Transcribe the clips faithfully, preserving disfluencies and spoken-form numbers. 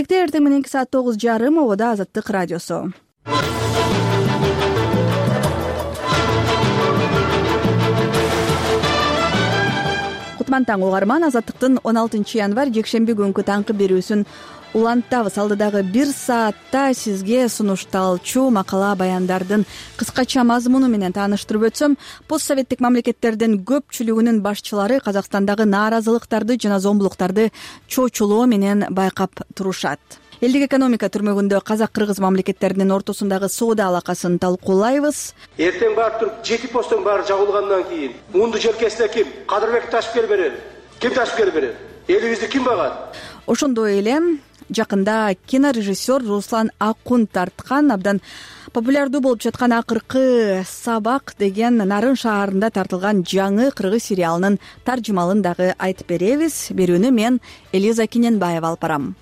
Эртең мененки саат тогуз жарым ободо Азаттык радиосу. Кутман таң угарман, Азаттыктын он алтынчы январь жекшемби күнкү таңкы берүүсүн уланттабыз. Алдыдагы бир саатта сизге сунушталчу макала баяндардын кыскача мазмуну менен тааныштырып өтсөм, постсоветтик мамлекеттердин көпчүлүгүнүн башчылары Казакстандагы нааразылыктарды жана зомбулуктарды чочулоо менен байкап турушат. Элдик экономика түрмөгүндө казак-кыргыз мамлекеттеринин ортосундагы соода алакасын талкуулайбыз. Эртең барып туруп жети посттун баары жабылгандан кийин мунду желкесине ким? Кадырбек Ташкер берер. Ким Ташкер берер? Элибизди ким багат? Ошондой эле жакында кинорежиссер Руслан Акун тарткан абдан популярдуу болуп жаткан Акыркы сабак деген Нарын шаарында тартылган жаңы кыргыз сериалынын таржымалын дагы айтып беребиз. Берүүнү мен Элиза Киненбаева алып барам.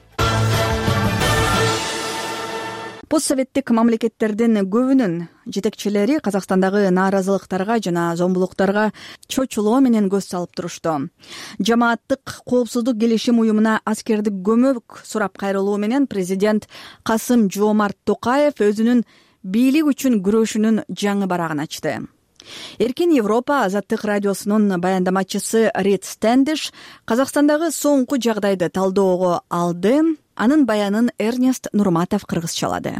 Постсоветтик мамлекеттердин көбүнүн жетекчилери Казакстандагы нааразылыктарга жана зомбулуктарга чочулоо менен көз салып турушту. Жамааттык коопсуздук келишим уюмуна аскердик көмөк сурап кайрылуу менен президент Касым Жоомарт Токаев өзүнүн бийлик үчүн күрөшүнүн жаңы барагын ачты. Эркин Европа Азаттык радиосунун баяндамачысы Ред Стендиш Казакстандагы соңку жагдайды талдоого алды. Анын баянын Эрнест Нурматов кыргызчалады.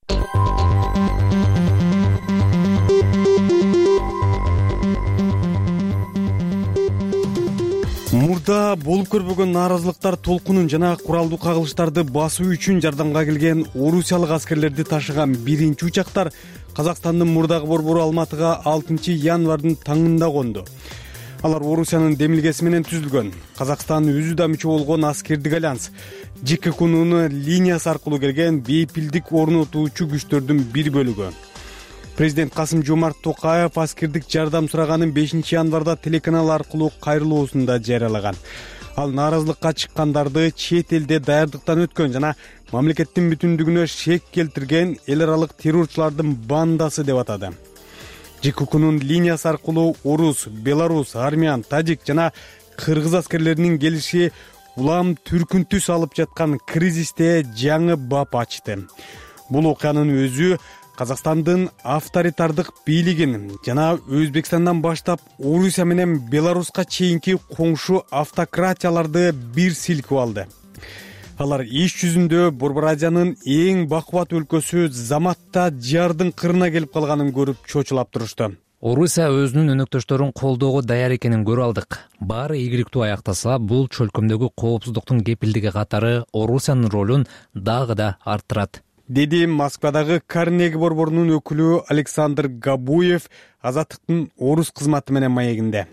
Мурда болуп көрбөгөн нааразылыктар толкунун жана куралдуу кагылыштарды басуу үчүн жардамга келген орусиялык аскерлерди ташыган биринчи учактар Казакстандын мурдагы борбору Алматыга алтынчы январдын таңында конду. Алар Орусиянын демилгеси менен түзүлгөн. Казакстан өзү да мүчө болгон аскердик альянс ЖККнун линиясы аркылуу келген бейпилдик орнотуучу күчтөрдүн бир бөлүгү. Президент Касым Жоомарт Токаев аскердик жардам сураганын бешинчи январда телеканал аркылуу кайрылуусунда жарыялаган. Ал нааразылыкка чыккандарды чет элде даярдыктан өткөн жана мамлекеттин бүтүндүгүнө шек келтирген эл аралык террорчулардын бандасы деп атады. ЖККнун линиясы аркылуу орус, белорус, армян, тажик жана кыргыз аскерлеринин келиши улам түркүн түс алып жаткан кризисте жаңы бап ачты. Бул окуянын өзү Казакстандын авторитардык бийлигин жана Өзбекстандан баштап Орусия менен Беларуска чейинки коңшу автократияларды бир силкип алды. Алар иш жүзүндө Борбор Азиянын эң бакубат өлкөсү заматта жардын кырына келип калганын көрүп чочулап турушту. Орусия өзүнүн өнөктөштөрүн колдоого даяр экенин көрүп алдык. Баары ийгиликтүү аяктаса, бул чөлкөмдөгү коопсуздуктун кепилдиги катары Орусиянын ролун дагы да арттырат, деди Москвадагы Карнеги борборунун өкүлү Александр Габуев Азаттыктын орус кызматы менен маегинде.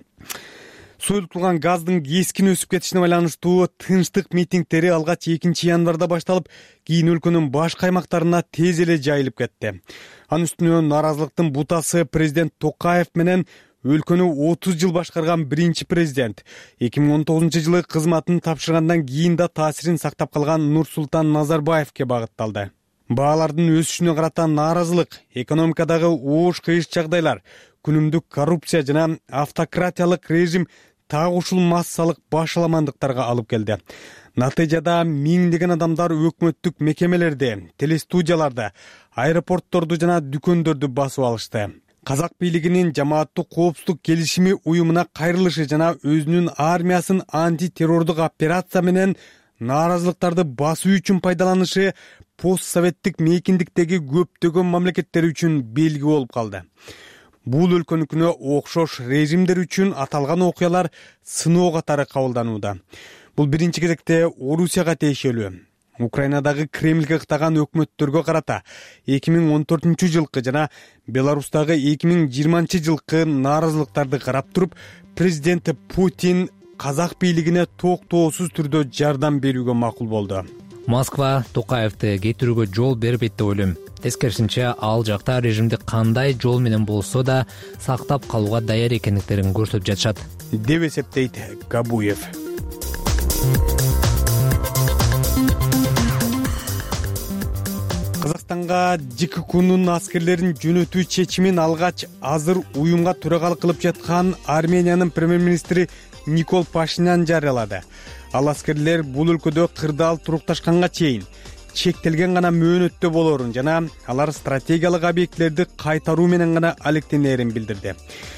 Союлтулган газдын кескин өсүп кетишине байланыштуу тынчтык митингдери алгач экинчи январда башталып, кийин өлкөнүн башка аймактарына тез эле жайылып кетти. Анын үстүнө нааразылыктын бутасы президент Токаев менен өлкөнү отуз жыл башкарган биринчи президент эки миң он тогузунчу жылы кызматын тапшыргандан кийин да таасирин сактап калган Нурсултан Назарбаевке багытталды. Баалардын өсүшүнө карата нааразылык, экономикадагы оош кыйыш жагдайлар, күнүмдүк коррупция жана автократиялык режим так ушул массалык башаламандыктарга алып келди. Натыйжада миңдеген адамдар өкмөттүк мекемелерди, телестудияларды, аэропортторду жана дүкөндөрдү басып алышты. Казак бийлигинин жамааттык коопсуздук келишими уюмуна кайрылышы жана өзүнүн армиясын антитеррордук операция менен нааразылыктарды басуу үчүн пайдаланышы постсоветтик мейкиндиктеги көптөгөн мамлекеттер үчүн белги болуп калды. Бул өлкөнүкүнө окшош режимдер үчүн аталган окуялар сыноо катары кабылданууда. Бул биринчи кезекте Орусияга тиешелүү. Украинадагы Кремльге кытаган өкмөттөргө карата эки миң он төртүнчү жылкы жана Беларустагы эки миң жыйырманчы жылкы нааразылыктарды карап туруп, президент Путин казак бийлигине токтоосуз түрдө жардам берүүгө макул болду. Москва Токаевди кетирүүгө жол бербейт деп ойлойм. Тескерисинче, ал жакта режимди кандай жол менен болсо да сактап калууга даяр экендиктерин көрсөтүп жатышат, деп эсептейт Габуев. Казакстанга ЖККнун аскерлерин жөнөтүү чечимин алгач азыр уюмга төрагалык кылып жаткан Армениянын премьер-министри Никол Пашинян жарыялады. ал аскерлер бул өлкөдө кырдаал турукташканга чейин чектелген гана мөөнөттө болоорун жана алар стратегиялык объектилерди кайтаруу менен гана алектенээрин билдирди.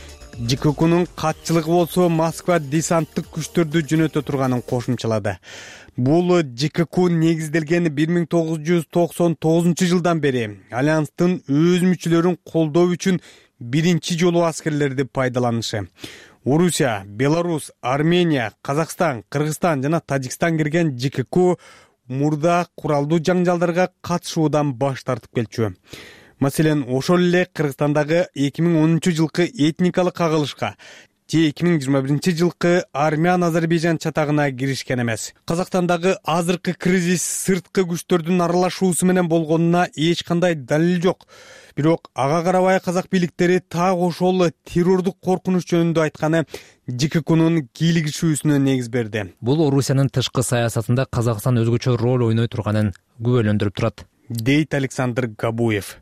ЖККнун катчылыгы болсо Москва десанттык күчтөрдү жөнөтө турганын кошумчалады. Бул ЖКК негизделген бир миң тогуз жүз токсон тогузунчу жылдан бери альянстын өз мүчөлөрүн колдоо үчүн биринчи жолу аскерлерди пайдаланышы. Орусия, Беларусь, Армения, Казакстан, Кыргызстан жана Тажикстан кирген ЖКК мурда куралдуу жаңжалдарга катышуудан баш тартып келчү. Маселен, ошол эле Кыргызстандагы эки миң онунчу жылкы этникалык кагылышка же эки миң жыйырма биринчи жылкы Армян-Азербайжан чатагына киришкен эмес. Казакстандагы азыркы кризис сырткы күчтөрдүн аралашуусу менен болгонуна эч кандай далил жок. Бирок ага карабай казак бийликтери так ошол террордук коркунуч жөнүндө айтканы ЖККнун кийлигишүүсүнө негиз берди. Бул Орусиянын тышкы саясатында Казакстан өзгөчө роль ойной турганын күбөлөндүрүп турат, дейт Александр Габуев.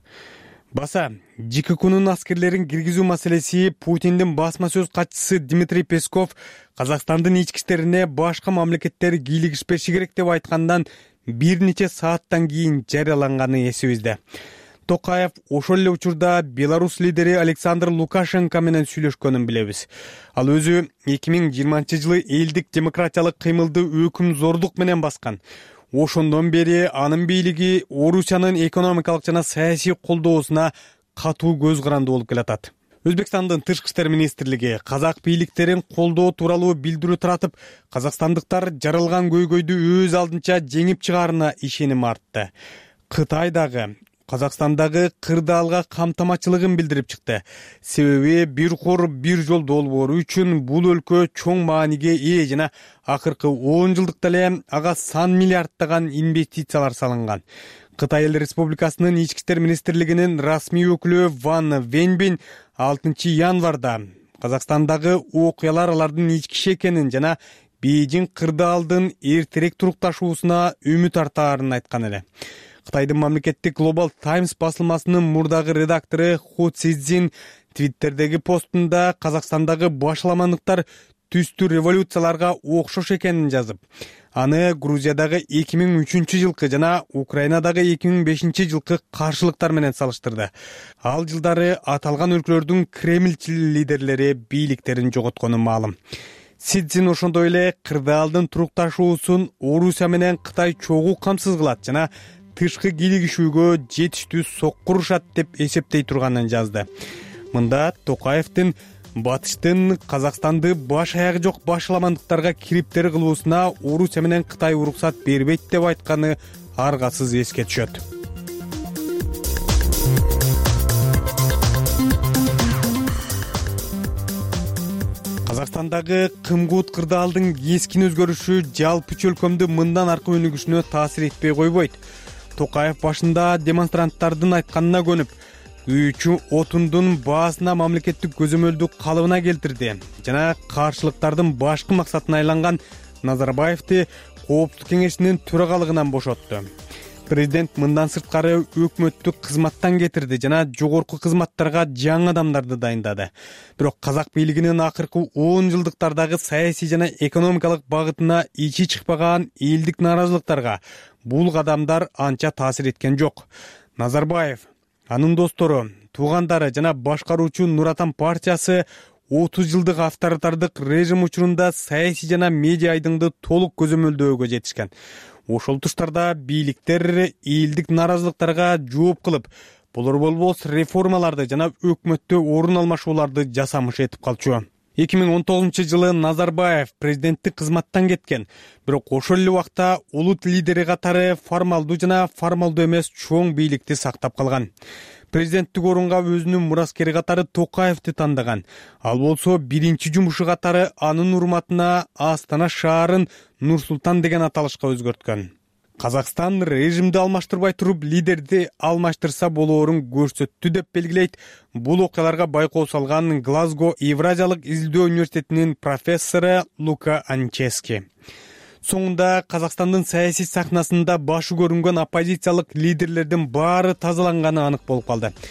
Баса, ЖККнун аскерлерин киргизүү маселеси Путиндин басма сөз катчысы Дмитрий Песков Казакстандын ички иштерине башка мамлекеттер кийлигишпеши керек деп айткандан бир нече сааттан кийин жарыяланганы эсибизде. Токаев ошол эле учурда Беларусь лидери Александр Лукашенко менен сүйлөшкөнүн билебиз. Ал өзү эки миң жыйырманчы жылы элдик демократиялык кыймылды өкүм зордук менен баскан. Ошондон бери анын бийлиги Орусиянын экономикалык жана саясий колдоосуна катуу көз каранды болуп келатат. Өзбекстандын тышкы иштер министрлиги казак бийликтерин колдоо тууралуу билдирүү таратып, казакстандыктар жаралган көйгөйдү өз алдынча жеңип чыгаарына ишеним артты. Кытай дагы Казакстандагы кырдаалга камтамачылыгын билдирип чыкты. Себеби бир кор бир жол долбоору үчүн бул өлкө чоң мааниге ээ жана акыркы он жылдыкта эле ага сан миллиарддаган инвестициялар салынган. Кытай Эл Республикасынын ички иштер министрлигинин расмий өкүлү Ван Венбин алтынчы январда Казакстандагы окуялар алардын ички иши экенин жана Бейжиң кырдаалдын эртерээк турукташуусуна үмүт артаарын айткан эле. Кытайдын мамлекеттик Global Times басылмасынын мурдагы редактору Ху Цзин Твиттердеги постунда Казакстандагы башаламандыктар түстүү революцияларга окшош экенин жазып, аны Грузиядагы эки миң үчүнчү жылкы жана Украинадагы эки миң бешинчи жылкы каршылыктар менен салыштырды. Ал жылдары аталган өлкөлөрдүн кремльчил лидерлери бийликтерин жоготкону маалым. Сидзин ошондой эле кырдаалдын турукташуусун Орусия менен Кытай чогуу камсыз кылат жана тышкы кийлигишүүгө жетиштүү соккурушат деп эсептей турганын жазды. Мында Токаевдин батыштын Казакстанды баш аягы жок башаламандыктарга кириптер кылуусуна Орусия менен Кытай уруксат бербейт деп айтканы аргасыз эске түшөт. Казакстандагы кымкут кырдаалдын кескин өзгөрүшү жалпы чөлкөмдү мындан аркы өнүгүшүнө таасир этпей койбойт. Токаев башында демонстранттардын айтканына көнүп, күйүүчү отундун баасына мамлекеттик көзөмөлдү калыбына келтирди жана каршылыктардын башкы максатына айланган Назарбаевди Коопсуздук кеңешинин төрагалыгынан бошотту. Президент мындан сырткары өкмөттү кызматтан кетирди жана жогорку кызматтарга жаңы адамдарды дайындады. Бирок казак бийлигинин акыркы он жылдыктардагы саясий жана экономикалык багытына ичи чыкпаган элдик нааразылыктарга бул кадамдар анча таасир эткен жок. Назарбаев, анын достору, туугандары жана башкаруучу Нур Отан партиясы отуз жылдык авторитардык режим учурунда саясий жана медиа айдыңды толук көзөмөлдөөгө жетишкен. Ошол туштарда бийликтер элдик нааразылыктарга жооп кылып, болор болбос реформаларды жана өкмөттө орун алмашууларды жасамыш этип калчу. эки миң он тогузунчу жылы Назарбаев президенттик кызматтан кеткен, бирок ошол эле убакта улут лидери катары формалдуу жана формалдуу эмес чоң бийликти сактап калган. Президенттик орунга өзүнүн мураскери катары Токаевди тандаган. Ал болсо биринчи жумушу катары анын урматына Астана шаарын Нур-Султан деген аталышка өзгөрткөн. Казакстан режимди алмаштырбай туруп лидерди алмаштырса болоорун көрсөттү деп белгилейт бул окуяларга байкоо салган Глазго Евразиялык изилдөө университетинин профессору Лука Анчески. Соңунда Казакстандын саясий сахнасында башы көрүнгөн оппозициялык лидерлердин баары тазаланганы анык болуп калды.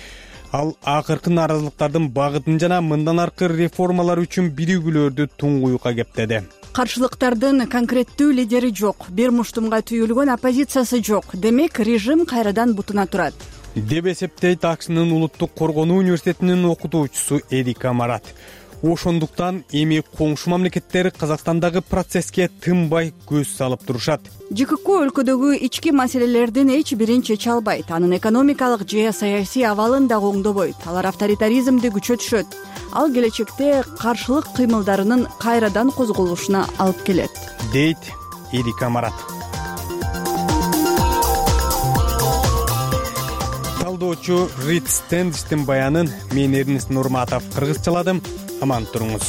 ал акыркы нааразылыктардын багытын жана мындан аркы реформалар үчүн биригүүлөрдү туңгуюкка кептеди. Каршылыктардын конкреттүү лидери жок, бир муштумга түйүлгөн оппозициясы жок, демек режим кайрадан бутуна турат деп эсептейт АКШнын улуттук коргонуу университетинин окутуучусу Эрика Марат. Ошондуктан эми коңшу мамлекеттер Казакстандагы процесске тынбай көз салып турушат. ЖКК өлкөдөгү ички маселелердин эч бирин чече албайт, анын экономикалык же саясий абалын дагы оңдобойт. Алар авторитаризмди күчөтүшөт. Ал келечекте каршылык кыймылдарынын кайрадан козголушуна алып келет, дейт Эрика Марат. Талдоочу Рит Стендиштин баянын мен Эрнест Нурматов кыргызчаладым. Аман туруңуз.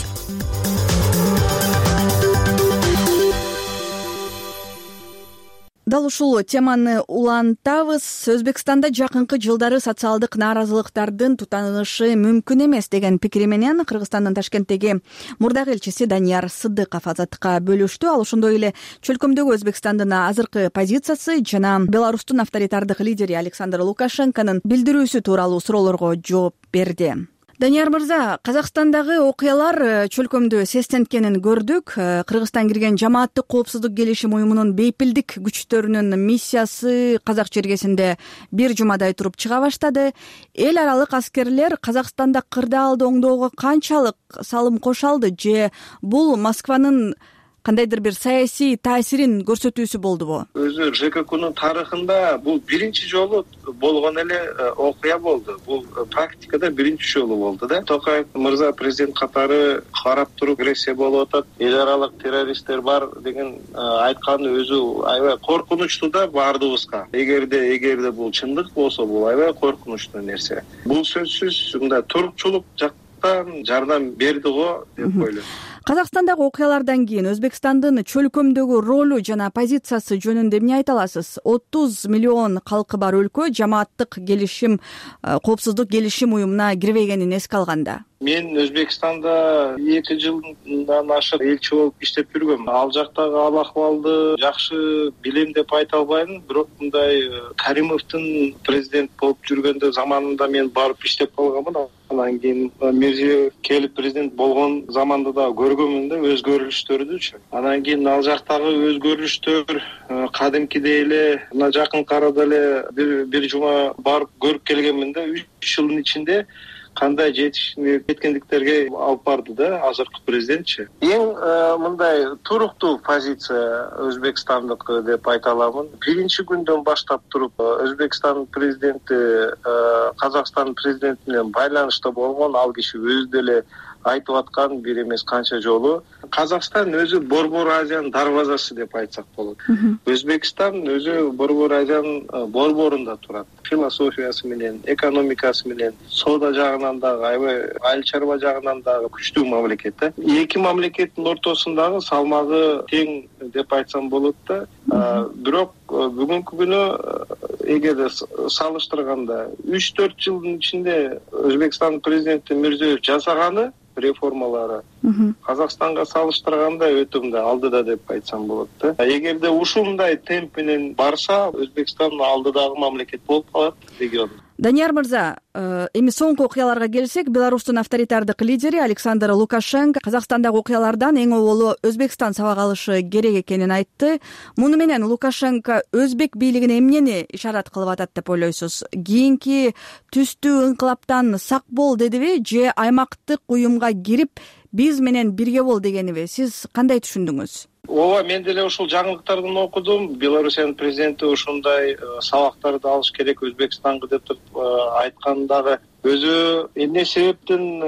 Дал ушул теманы улантабыз. Өзбекстанда жакынкы жылдары социалдык нааразылыктардын тутанышы мүмкүн эмес деген пикири менен Кыргызстандын Ташкенттеги мурдагы элчиси Данияр Сыдыков азаттыкка бөлүштү. Ал ошондой эле чөлкөмдөгү Өзбекстандын азыркы позициясы жана Беларустун авторитардык лидери Александр Лукашенконун билдирүүсү тууралуу суроолорго жооп берди. Данияр мырза, Казакстандагы окуялар чөлкөмдө сестенткенин көрдүк. Кыргызстан кирген жамааттык коопсуздук келишим уюмунун бейпилдик күчтөрүнүн миссиясы Казак чергесинде бир жумадай туруп чыга баштады. Эл аралык аскерлер Казакстанда кырдаалды оңдоого канчалык салым кошо алды же бул Москванын кандайдыр бир саясий таасирин көрсөтүүсү болдубу? Өзү ЖККнын тарыхында бул биринчи жолу болгон эле окуя болду. Бул практикада биринчи жолу болду да. Токаев мырза президент катары карап туруп агрессия болуп атат, эл аралык террористтер бар деген айтканы өзү аябай коркунучтуу да баардыгыбызга. Эгерде эгерде бул чындык болсо, бул аябай коркунучтуу нерсе. Бул сөзсүз мындай турукчулук жактан жардам берди го деп ойлойм. Казакстандагы окуялардан кийин Өзбекстандын чөлкөмдөгү ролу жана позициясы жөнүндө эмне айта аласыз? отуз миллион калкы бар өлкө жамааттык келишим, коопсуздук келишим уюмуна кирбегенин эске алганда. Мен Өзбекстанда эки жылдан ашык элчи болуп иштеп жүргөм. Ал жактагы аб акыбалды жакшы билем деп айта албайм, бирок мындай Каримовдун президент болуп жүргөндө заманында мен барып иштеп калганмын. Анан кийин Мирзиёев келип президент болгон заманда да көргөнмүн да өзгөрүлүштөрдүчү. Анан кийин ал жактагы өзгөрүлүштөр кадимкидей эле мына жакынкы арада эле бир бир жума барып көрүп келгенмин да. үч жылдын ичинде кандай жеткендиктерге алып барды да азыркы президентчи. Эң мындай туруктуу позиция Өзбекстандык деп айта аламын. Биринчи күндөн баштап туруп Өзбекстан президенти Казакстан президенти менен байланышта болгон, ал киши өзү деле айтып аткан бир эмес канча жолу Казакстан өзү Борбор Азиянын дарбазасы деп айтсак болот. Өзбекстан өзү Борбор Азиянын борборунда турат. Философиясы менен, экономикасы менен, соода жагынан дагы, аябай айыл чарба жагынан дагы күчтүү мамлекет да. Эки мамлекеттин ортосундагы салмагы тең деп айтсам болот да. Бирок бүгүнкү күнү эгерде салыштырганда үч төрт жылдын ичинде Өзбекстан президенти Мирзиёев жасаганы реформалары Казакстанга салыштырганда өтө мындай алдыда деп айтсам болот да. Эгерде ушундай темп менен барса, Өзбекстан алдыдагы мамлекет болуп калат регион. Данияр мырза, эми соңку окуяларга келсек, Беларустун авторитардык лидери Александр Лукашенко Казакстандагы окуялардан эң оболу Өзбекстан сабак алышы керек экенин айтты. Муну менен Лукашенко өзбек бийлигине эмнени ишарат кылып атат деп ойлойсуз? Кийинки түстүү инкылаптан сак бол дедиби же аймактык уюмга кирип биз менен бирге бол дегениби? Сиз кандай түшүндүңүз? Ооба, мен деле ушул жаңылыктардан окудум. Беларусиянын президенти ушундай сабактарды алыш керек Өзбекстанга деп туруп айткандагы өзү эмне себептен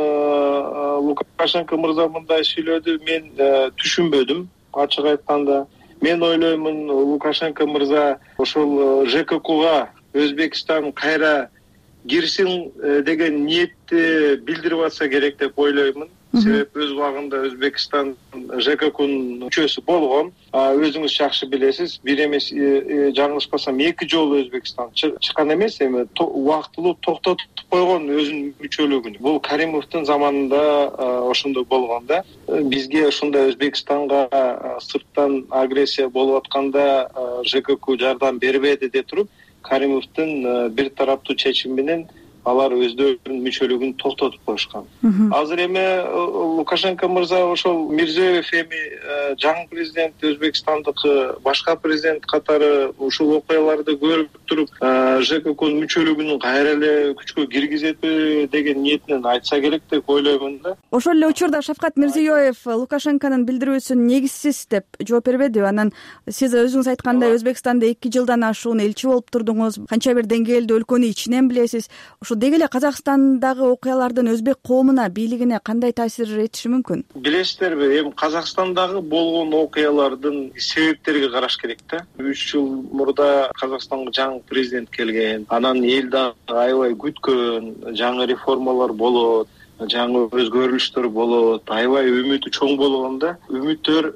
Лукашенко мырза мындай сүйлөдү, мен түшүнбөдүм ачык айтканда. Мен ойлоймун, Лукашенко мырза ошол ЖККга Өзбекстан кайра кирсин деген ниетти билдирип атса керек деп ойлоймун. Себеп өз убагында Өзбекстан ЖККнын мүчөсү болгон. Өзүңүз жакшы билесиз, бир эмес жаңылышпасам эки жолу Өзбекстан чыккан эмес, эми убактылуу токтотуп койгон өзүнүн мүчөлүгүн. Бул Каримовдун заманында ошондой болгон да. Бизге ушундай Өзбекстанга сырттан агрессия болуп атканда ЖКК жардам бербеди деп туруп, Каримовдун бир тараптуу чечими менен алар өздөрүнүн мүчөлүгүн токтотуп коюшкан. Азыр эми Лукашенко мырза ошол Мирзиёев эми жаңы президент, Өзбекстандык башка президент катары ушул окуяларды көрүп туруп ЖККнын мүчөлүгүн кайра эле күчкө киргизетпи деген ниетинен айтса керек деп ойлоймун да. Ошол эле учурда Шавкат Мирзиёев Лукашенконун билдирүүсүн негизсиз деп жооп бербеди. Анан сиз өзүңүз айткандай Өзбекстанда эки жылдан ашуун элчи болуп турдуңуз, канча бир деңгээлде өлкөнү ичинен билесиз. Ошо деги эле Казакстандагы окуялардын өзбек коомуна, бийлигине кандай таасир этиши мүмкүн? Билесиздерби, эми Казакстандагы болгон окуялардын себептерине караш керек да. үч жыл мурда Казакстанга жаңы президент келген, анан эл дагы аябай күткөн, жаңы реформалар болот, жаңы өзгөрүлүштөр болот, аябай үмүтү чоң болгондо үмүттөр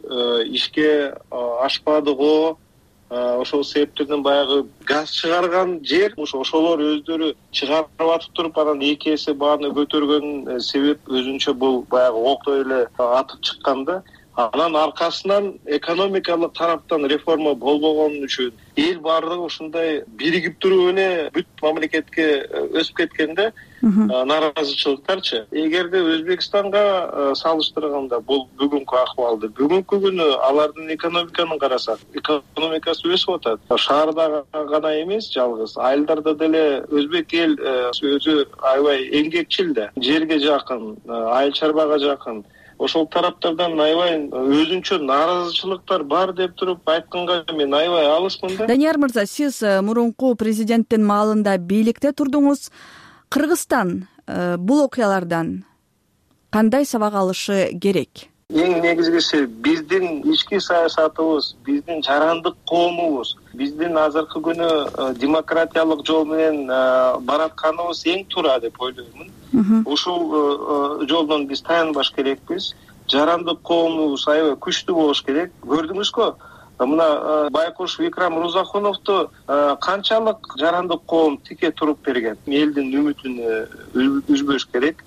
ишке ашпады го. Ошол себептерден баягы газ чыгарган жер ошолор өздөрү чыгарып атып туруп, анан эки эсе бааны көтөргөн себеп өзүнчө бул баягы октой эле атып чыккан да. Анан аркасынан экономикалык тараптан реформа болбогон үчүн эл баардыгы ушундай биригип туруп эле бүт мамлекетке өсүп кеткенде нааразычылыктарчы. Эгерде Өзбекстанга салыштырганда бул бүгүнкү акыбалды, бүгүнкү күнү алардын экономиканын карасак, экономикасы өсүп атат. Шаарда гана эмес, жалгыз айылдарда деле өзбек эл өзү аябай эмгекчил да, жерге жакын, айыл чарбага жакын. Ошол тараптардан аябай өзүнчө нааразычылыктар бар деп туруп айтканга мен аябай алысмын да. Данияр мырза, сиз мурунку президенттин маалында бийликте турдуңуз. Кыргызстан бул окуялардан кандай сабак алышы керек? Эң негизгиси биздин ички саясатыбыз, биздин жарандык коомубуз, биздин азыркы күнү демократиялык жол менен баратканыбыз эң туура деп ойлоймун. Ушул жолдон биз таянбаш керекпиз. Жарандык коомубуз аябай күчтүү болуш керек. Көрдүңүзбү? Мына Байкуш Викрам Рузахуновду канчалык жарандык коом тике туруп берген. Элдин үмүтүн үзбөш керек.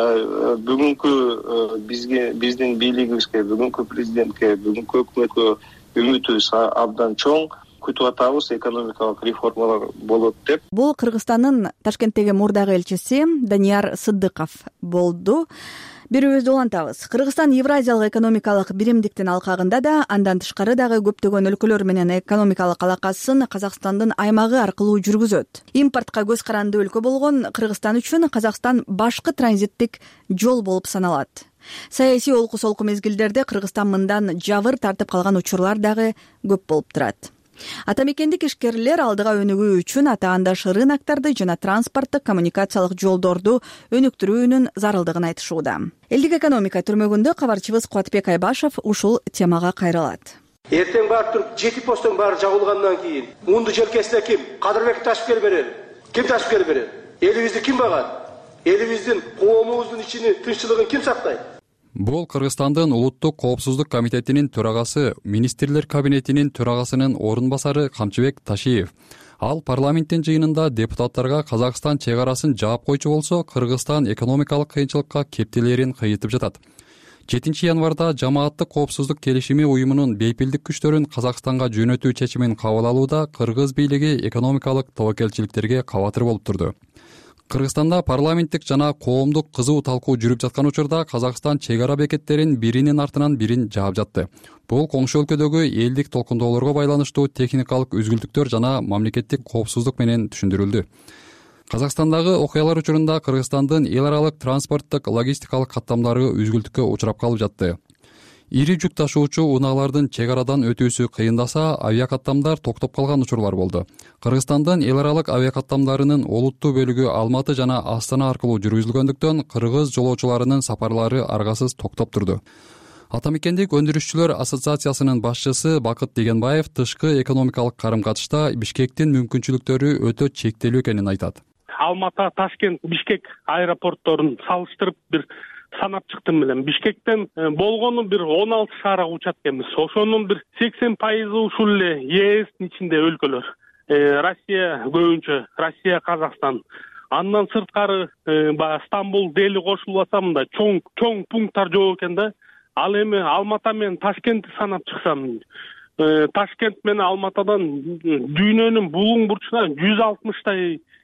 Бүгүнкү бизге, биздин бийлигибизге, бүгүнкү президентке, бүгүнкү өкмөткө үмүтүбүз абдан чоң. Күтүп атабыз, экономикалык реформалар болот деп. Бул Кыргызстандын Ташкенттеги мурдагы элчиси Данияр Сыддыков болду. Берүүбүздү улантабыз. Кыргызстан Евразиялык экономикалык биримдиктин алкагында да, андан тышкары дагы көптөгөн өлкөлөр менен экономикалык алакасын Казакстандын аймагы аркылуу жүргүзөт. Импортко көз каранды өлкө болгон Кыргызстан үчүн Казакстан башкы транзиттик жол болуп саналат. Саясий олку-солку мезгилдерде Кыргызстан мындан жабыр тартып калган учурлар дагы көп болуп турат. Атамекендик ишкерлер алдыга өнүгүү үчүн атаандаш рынокторду жана транспорттук коммуникациялык жолдорду өнүктүрүүнүн зарылдыгын айтышууда. Элдик экономика түрмөгүндө кабарчыбыз Кубатбек Айбашев ушул темага кайрылат. Эртең барып туруп жети посттун баары жабылгандан кийин мунду желкесине ким? Кадырбек Ташкел берер. Ким Ташкел берер? Элибизди ким багат? Элибиздин, коомубуздун ичини, тынччылыгын ким сактайт? Бул Кыргызстандын Улуттук коопсуздук комитетинин төрагасы, министрлер кабинетинин төрагасынын орун басары Камчыбек Ташиев. Ал парламенттин жыйынында депутаттарга Казакстан чек арасын жаап койчу болсо, Кыргызстан экономикалык кыйынчылыкка кептелерин кыйытып жатат. жетинчи январда Жамааттык коопсуздук келишими уюмунун бейпилдик күчтөрүн Казакстанга жөнөтүү чечимин кабыл алууда кыргыз бийлиги экономикалык тобокелчиликтерге кабатыр болуп турду. Кыргызстанда парламенттик жана коомдук кызуу талкуу жүрүп жаткан учурда Казакстан чек ара бекеттерин биринин артынан бирин жаап жатты. Бул коңшу өлкөдөгү элдик толкундоолорго байланыштуу техникалык үзгүлтүктөр жана мамлекеттик коопсуздук менен түшүндүрүлдү. Казакстандагы окуялар учурунда Кыргызстандын эл аралык транспорттук логистикалык каттамдары үзгүлтүккө учурап калып жатты. Ири жүк ташуучу унаалардын чек арадан өтүүсү кыйындаса, авиакаттамдар токтоп калган учурлар болду. Кыргызстандын эл аралык авиакаттамдарынын олуттуу бөлүгү Алматы жана Астана аркылуу жүргүзүлгөндүктөн кыргыз жолоочуларынын сапарлары аргасыз токтоп турду. Атамекендик өндүрүшчүлөр ассоциациясынын башчысы Бакыт Дегенбаев тышкы экономикалык карым-катышта Бишкектин мүмкүнчүлүктөрү өтө чектелүү экенин айтат. Алматы, Ташкент, Бишкек аэропортторун салыштырып бир санап чыктым элем. Бишкектен болгону бир он алты шаарга учат экенбиз. Ошонун бир сексен пайызы ушул эле Е Эстин ичинде өлкөлөр. Россия көбүнчө, Россия, Казакстан. Андан сырткары баягы Стамбул, Дели кошулбаса мында чоң чоң пункттар жок экен да. Ал эми Алматы менен Ташкентти санап чыксам, Ташкент менен Алматыдан дүйнөнүн булуң бурчуна жүз алтымыштай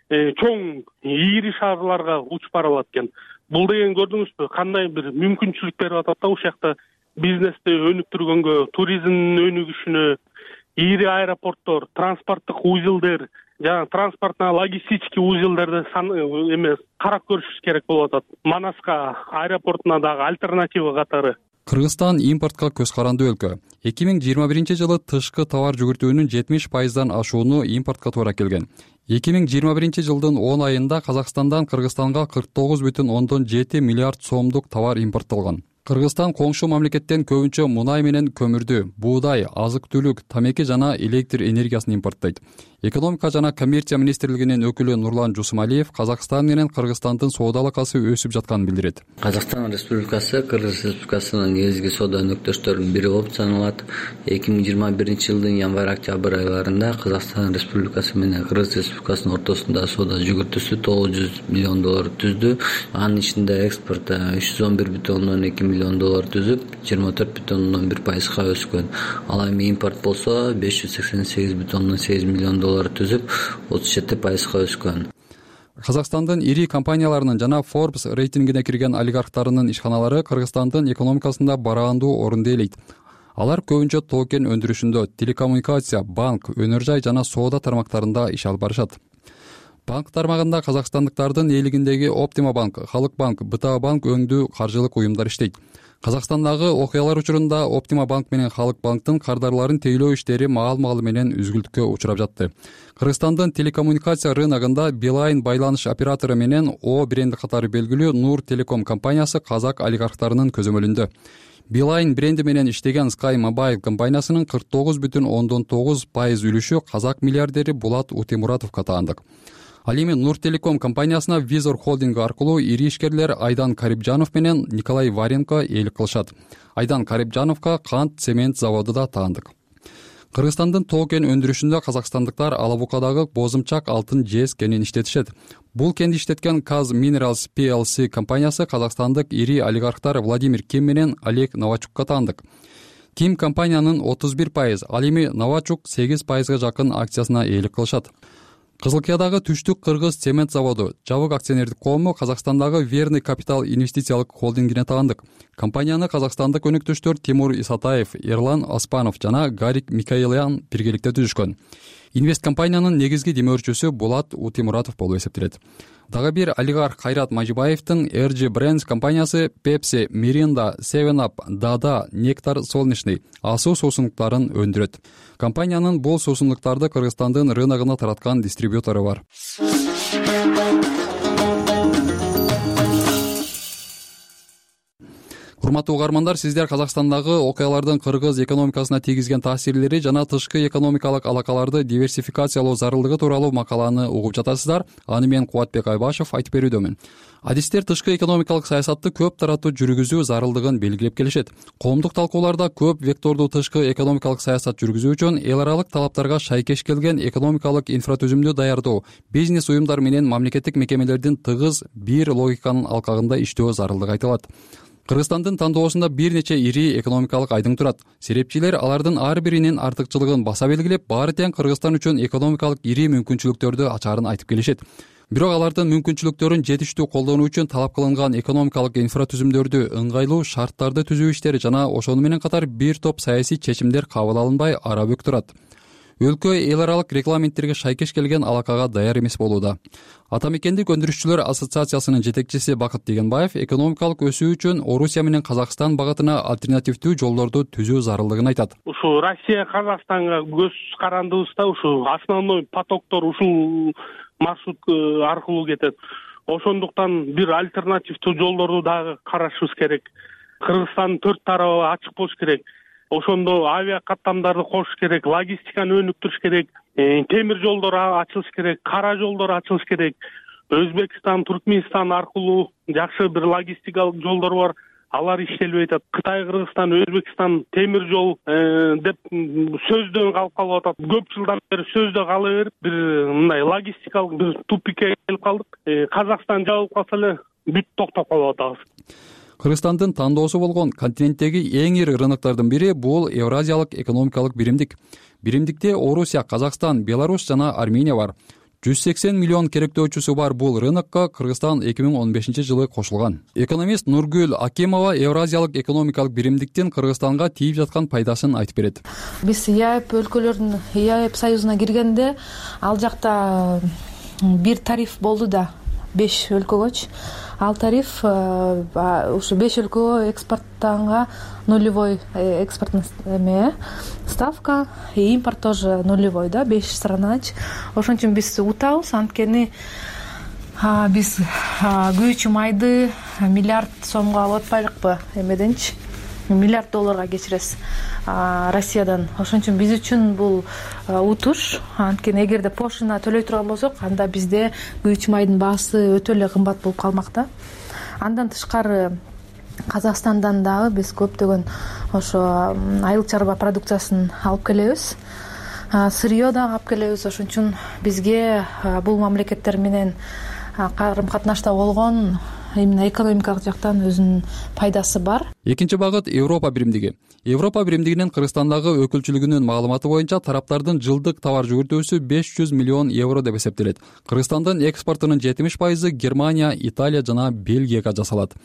чоң ийри шаарларга учуп бара алат экен. Бул деген көрдүңүзбү, кандай бир мүмкүнчүлүк берип атат да ушул жакта бизнести өнүктүргөнгө, туризмдин өнүгүшүнө, ийри аэропорттор, транспорттук узелдер, жана транспортно логистический узелдерди эме карап көрүш керек болуп атат. Манаска аэропортуна дагы альтернатива катары. Кыргызстан импортко көз каранды өлкө. эки миң жыйырма биринчи жылы тышкы товар жүгүртүүнүн жетимиш пайыздан ашууну импортко туура келген. эки миң жыйырма биринчи жылдын он айында Казакстандан Кыргызстанга кырк тогуз бүтүн ондон жети миллиард сомдук товар импорттолгон. Кыргызстан коңшу мамлекеттен көбүнчө мунай менен көмүрдү, буудай, азык-түлүк, тамеки жана электр энергиясын импорттойт. Экономика жана коммерция министрлигинин өкүлү Нурлан Жусумалиев Казакстан менен Кыргызстандын соода алакасы өсүп жатканын билдирет. Казакстан Республикасы Кыргыз Республикасынын негизги соода өнөктөштөрүнүн бири болуп саналат. эки миң жыйырма биринчи жылдын январь-октябрь айларында Казакстан Республикасы менен Кыргыз Республикасынын ортосунда соода жүгүртүүсү тогуз жүз миллион доллар түздү. Анын ичинде экспорт үч жүз он бир бүтүн ондон эки миллион доллар түзүп, жыйырма төрт бүтүн ондон бир пайызга өскөн. Ал эми импорт болсо беш жүз сексен сегиз бүтүн ондон сегиз миллион доллар түзүп, отуз жети пайызга өскөн. Казакстандын ири компанияларынын жана Forbes рейтингине кирген олигархтарынын ишканалары Кыргызстандын экономикасында бараандуу орунду ээлейт. Алар көбүнчө токен өндүрүшүндө, телекоммуникация, банк, өнөр жай жана соода тармактарында иш алып барышат. Банк тармагында казакстандыктардын ээлигиндеги Оптима банк, Халык банк, БТА банк өңдүү каржылык уюмдар иштейт. Казакстандагы окуялар учурунда Оптима банк менен Халык банктын кардарларын тейлөө иштери маал-маалы менен үзгүлтүккө учурап жатты. Кыргызстандын телекоммуникация рыногунда Билайн байланыш оператору менен О бренди катары белгилүү Нур Телеком компаниясы казак олигархтарынын көзөмөлүндө. Билайн бренди менен иштеген Sky Mobile компаниясынын кырк тогуз бүтүн ондон тогуз пайыз үлүшү казак миллиардери Булат Утемуратовго таандык. Ал эми Нур Телеком компаниясына Визор холдинги аркылуу ири ишкерлер Айдан Карибжанов менен Николай Варенко ээлик кылышат. Айдан Карибжановго кант цемент заводу да таандык. Кыргызстандын тоо кен өндүрүшүндө казакстандыктар Алабукадагы Бозумчак алтын жез кенин иштетишет. Бул кенди иштеткен Каз Minerals пи эл си компаниясы казакстандык ири олигархтар Владимир Ким менен Олег Новачукка таандык. Ким компаниянын отуз бир пайыз, ал эми Новачук сегиз пайызга жакын акциясына ээлик кылышат. Кызылкиядагы Түштүк Кыргыз цемент заводу жабык акционердик коому Казакстандагы Верный капитал инвестициялык холдингине таандык. Компанияны казакстандык өнөктөштөр Тимур Исатаев, Эрлан Аспанов жана Гарик Микаэлян биргеликте түзүшкөн. Инвест компаниянын негизги демөөрчүсү Булат Утемуратов болуп эсептелет. Дагы бир олигарх Кайрат Мажибаевдин эр джи Brands компаниясы Pepsi, Mirinda, Seven Up, Dada, Nectar Солнечный асуу суусундуктарын өндүрөт. Компаниянын бул суусундуктарды Кыргызстандын рыногуна тараткан дистрибьютору бар. Урматтуу угармандар, сиздер Казакстандагы окуялардын кыргыз экономикасына тийгизген таасирлери жана тышкы экономикалык алакаларды диверсификациялоо зарылдыгы тууралуу макаланы угуп жатасыздар. Аны мен Кубатбек Айбашев айтып берүүдөмүн. Адистер тышкы экономикалык саясатты көп тараттуу жүргүзүү зарылдыгын белгилеп келишет. Коомдук талкууларда көп вектордуу тышкы экономикалык саясат жүргүзүү үчүн эл аралык талаптарга шайкеш келген экономикалык инфратүзүмдү даярдоо, бизнес уюмдар менен мамлекеттик мекемелердин тыгыз бир логиканын алкагында иштөө зарылдыгы айтылат. Кыргызстандын тандоосунда бир нече ири экономикалык айдың турат. Серепчилер алардын ар биринин артыкчылыгын баса белгилеп, баары тең Кыргызстан үчүн экономикалык ири мүмкүнчүлүктөрдү ачаарын айтып келишет. Бирок алардын мүмкүнчүлүктөрүн жетиштүү колдонуу үчүн талап кылынган экономикалык инфратүзүмдөрдү ыңгайлуу шарттарды түзүү иштери жана ошону менен катар бир топ саясий чечимдер кабыл алынбай ара бөк турат. Өлкө эл аралык регламенттерге шайкеш келген алакага даяр эмес болууда. Ата мекендик өндүрүшчүлөр ассоциациясынын жетекчиси Бакыт Дегенбаев экономикалык өсүү үчүн Орусия менен Казакстан багытына альтернативдүү жолдорду түзүү зарылдыгын айтат. Ушу Россия Казакстанга көз карандыбызда ушу основной потоктор ушул маршрут аркылуу кетет. Ошондуктан бир альтернативдүү жолдорду дагы карашыбыз керек. Кыргызстандын төрт тарабы ачык болуш керек. Ошондо авиа каттамдарды кошуш керек, логистиканы өнүктүрүш керек, темир жолдор ачылыш керек, кара жолдор ачылыш керек. Өзбекстан, Туркменстан аркылуу жакшы бир логистикалык жолдор бар. Алар иштелбей атат. Кытай, Кыргызстан, Өзбекстан темир жол деп сөздөн калып калып атат. Көп жылдан бери сөздө кала берип, бир мындай логистикалык бир тупикке келип калдык. Казакстан жабылып калса эле бүт токтоп калып атабыз. Кыргызстандын тандоосу болгон континенттеги эң ири рыноктордун бири бул Евразиялык экономикалык биримдик. Биримдикте Орусия, Казакстан, Беларусь жана Армения бар. жүз сексен миллион керектөөчүсү бар бул рынокко Кыргызстан эки миң он бешинчи жылы кошулган. Экономист Нургүл Акимова Евразиялык экономикалык биримдиктин Кыргызстанга тийип жаткан пайдасын айтып берет. Биз ЕАЭП өлкөлөрүнүн ЕАЭП союзуна киргенде ал жакта бир тариф болду да беш өлкөгөчү. Ал тариф ушу беш өлкөгө экспорттанга нулевой экспортный ставка, и импорт тоже нулевой, да, беш странач. Ошон үчүн биз утабыз, анткени биз күйүүчү майды миллиард сомго алып атпайлыкпы эмеденчи, миллиард долларга кечиресиз Россиядан. Ошон үчүн биз үчүн бул утуш. Анткени эгерде пошлина төлөй турган болсок, анда бизде күйүүчү майдын баасы өтө эле кымбат болуп калмак да. Андан тышкары Казакстандан дагы биз көптөгөн ошо айыл чарба продукциясын алып келебиз. Сырье дагы алып келебиз. Ошон үчүн бизге бул мамлекеттер менен карым-катнашта болгон именно экономикалык жактан өзүнүн пайдасы бар. Экинчи багыт Европа биримдиги. Европа биримдигинин Кыргызстандагы өкүлчүлүгүнүн маалыматы боюнча тараптардын жылдык товар жүгүртүүсү беш жүз миллион евро деп эсептелет. Кыргызстандын экспортунун жетимиш пайызы Германия, Италия жана Бельгияга жасалат.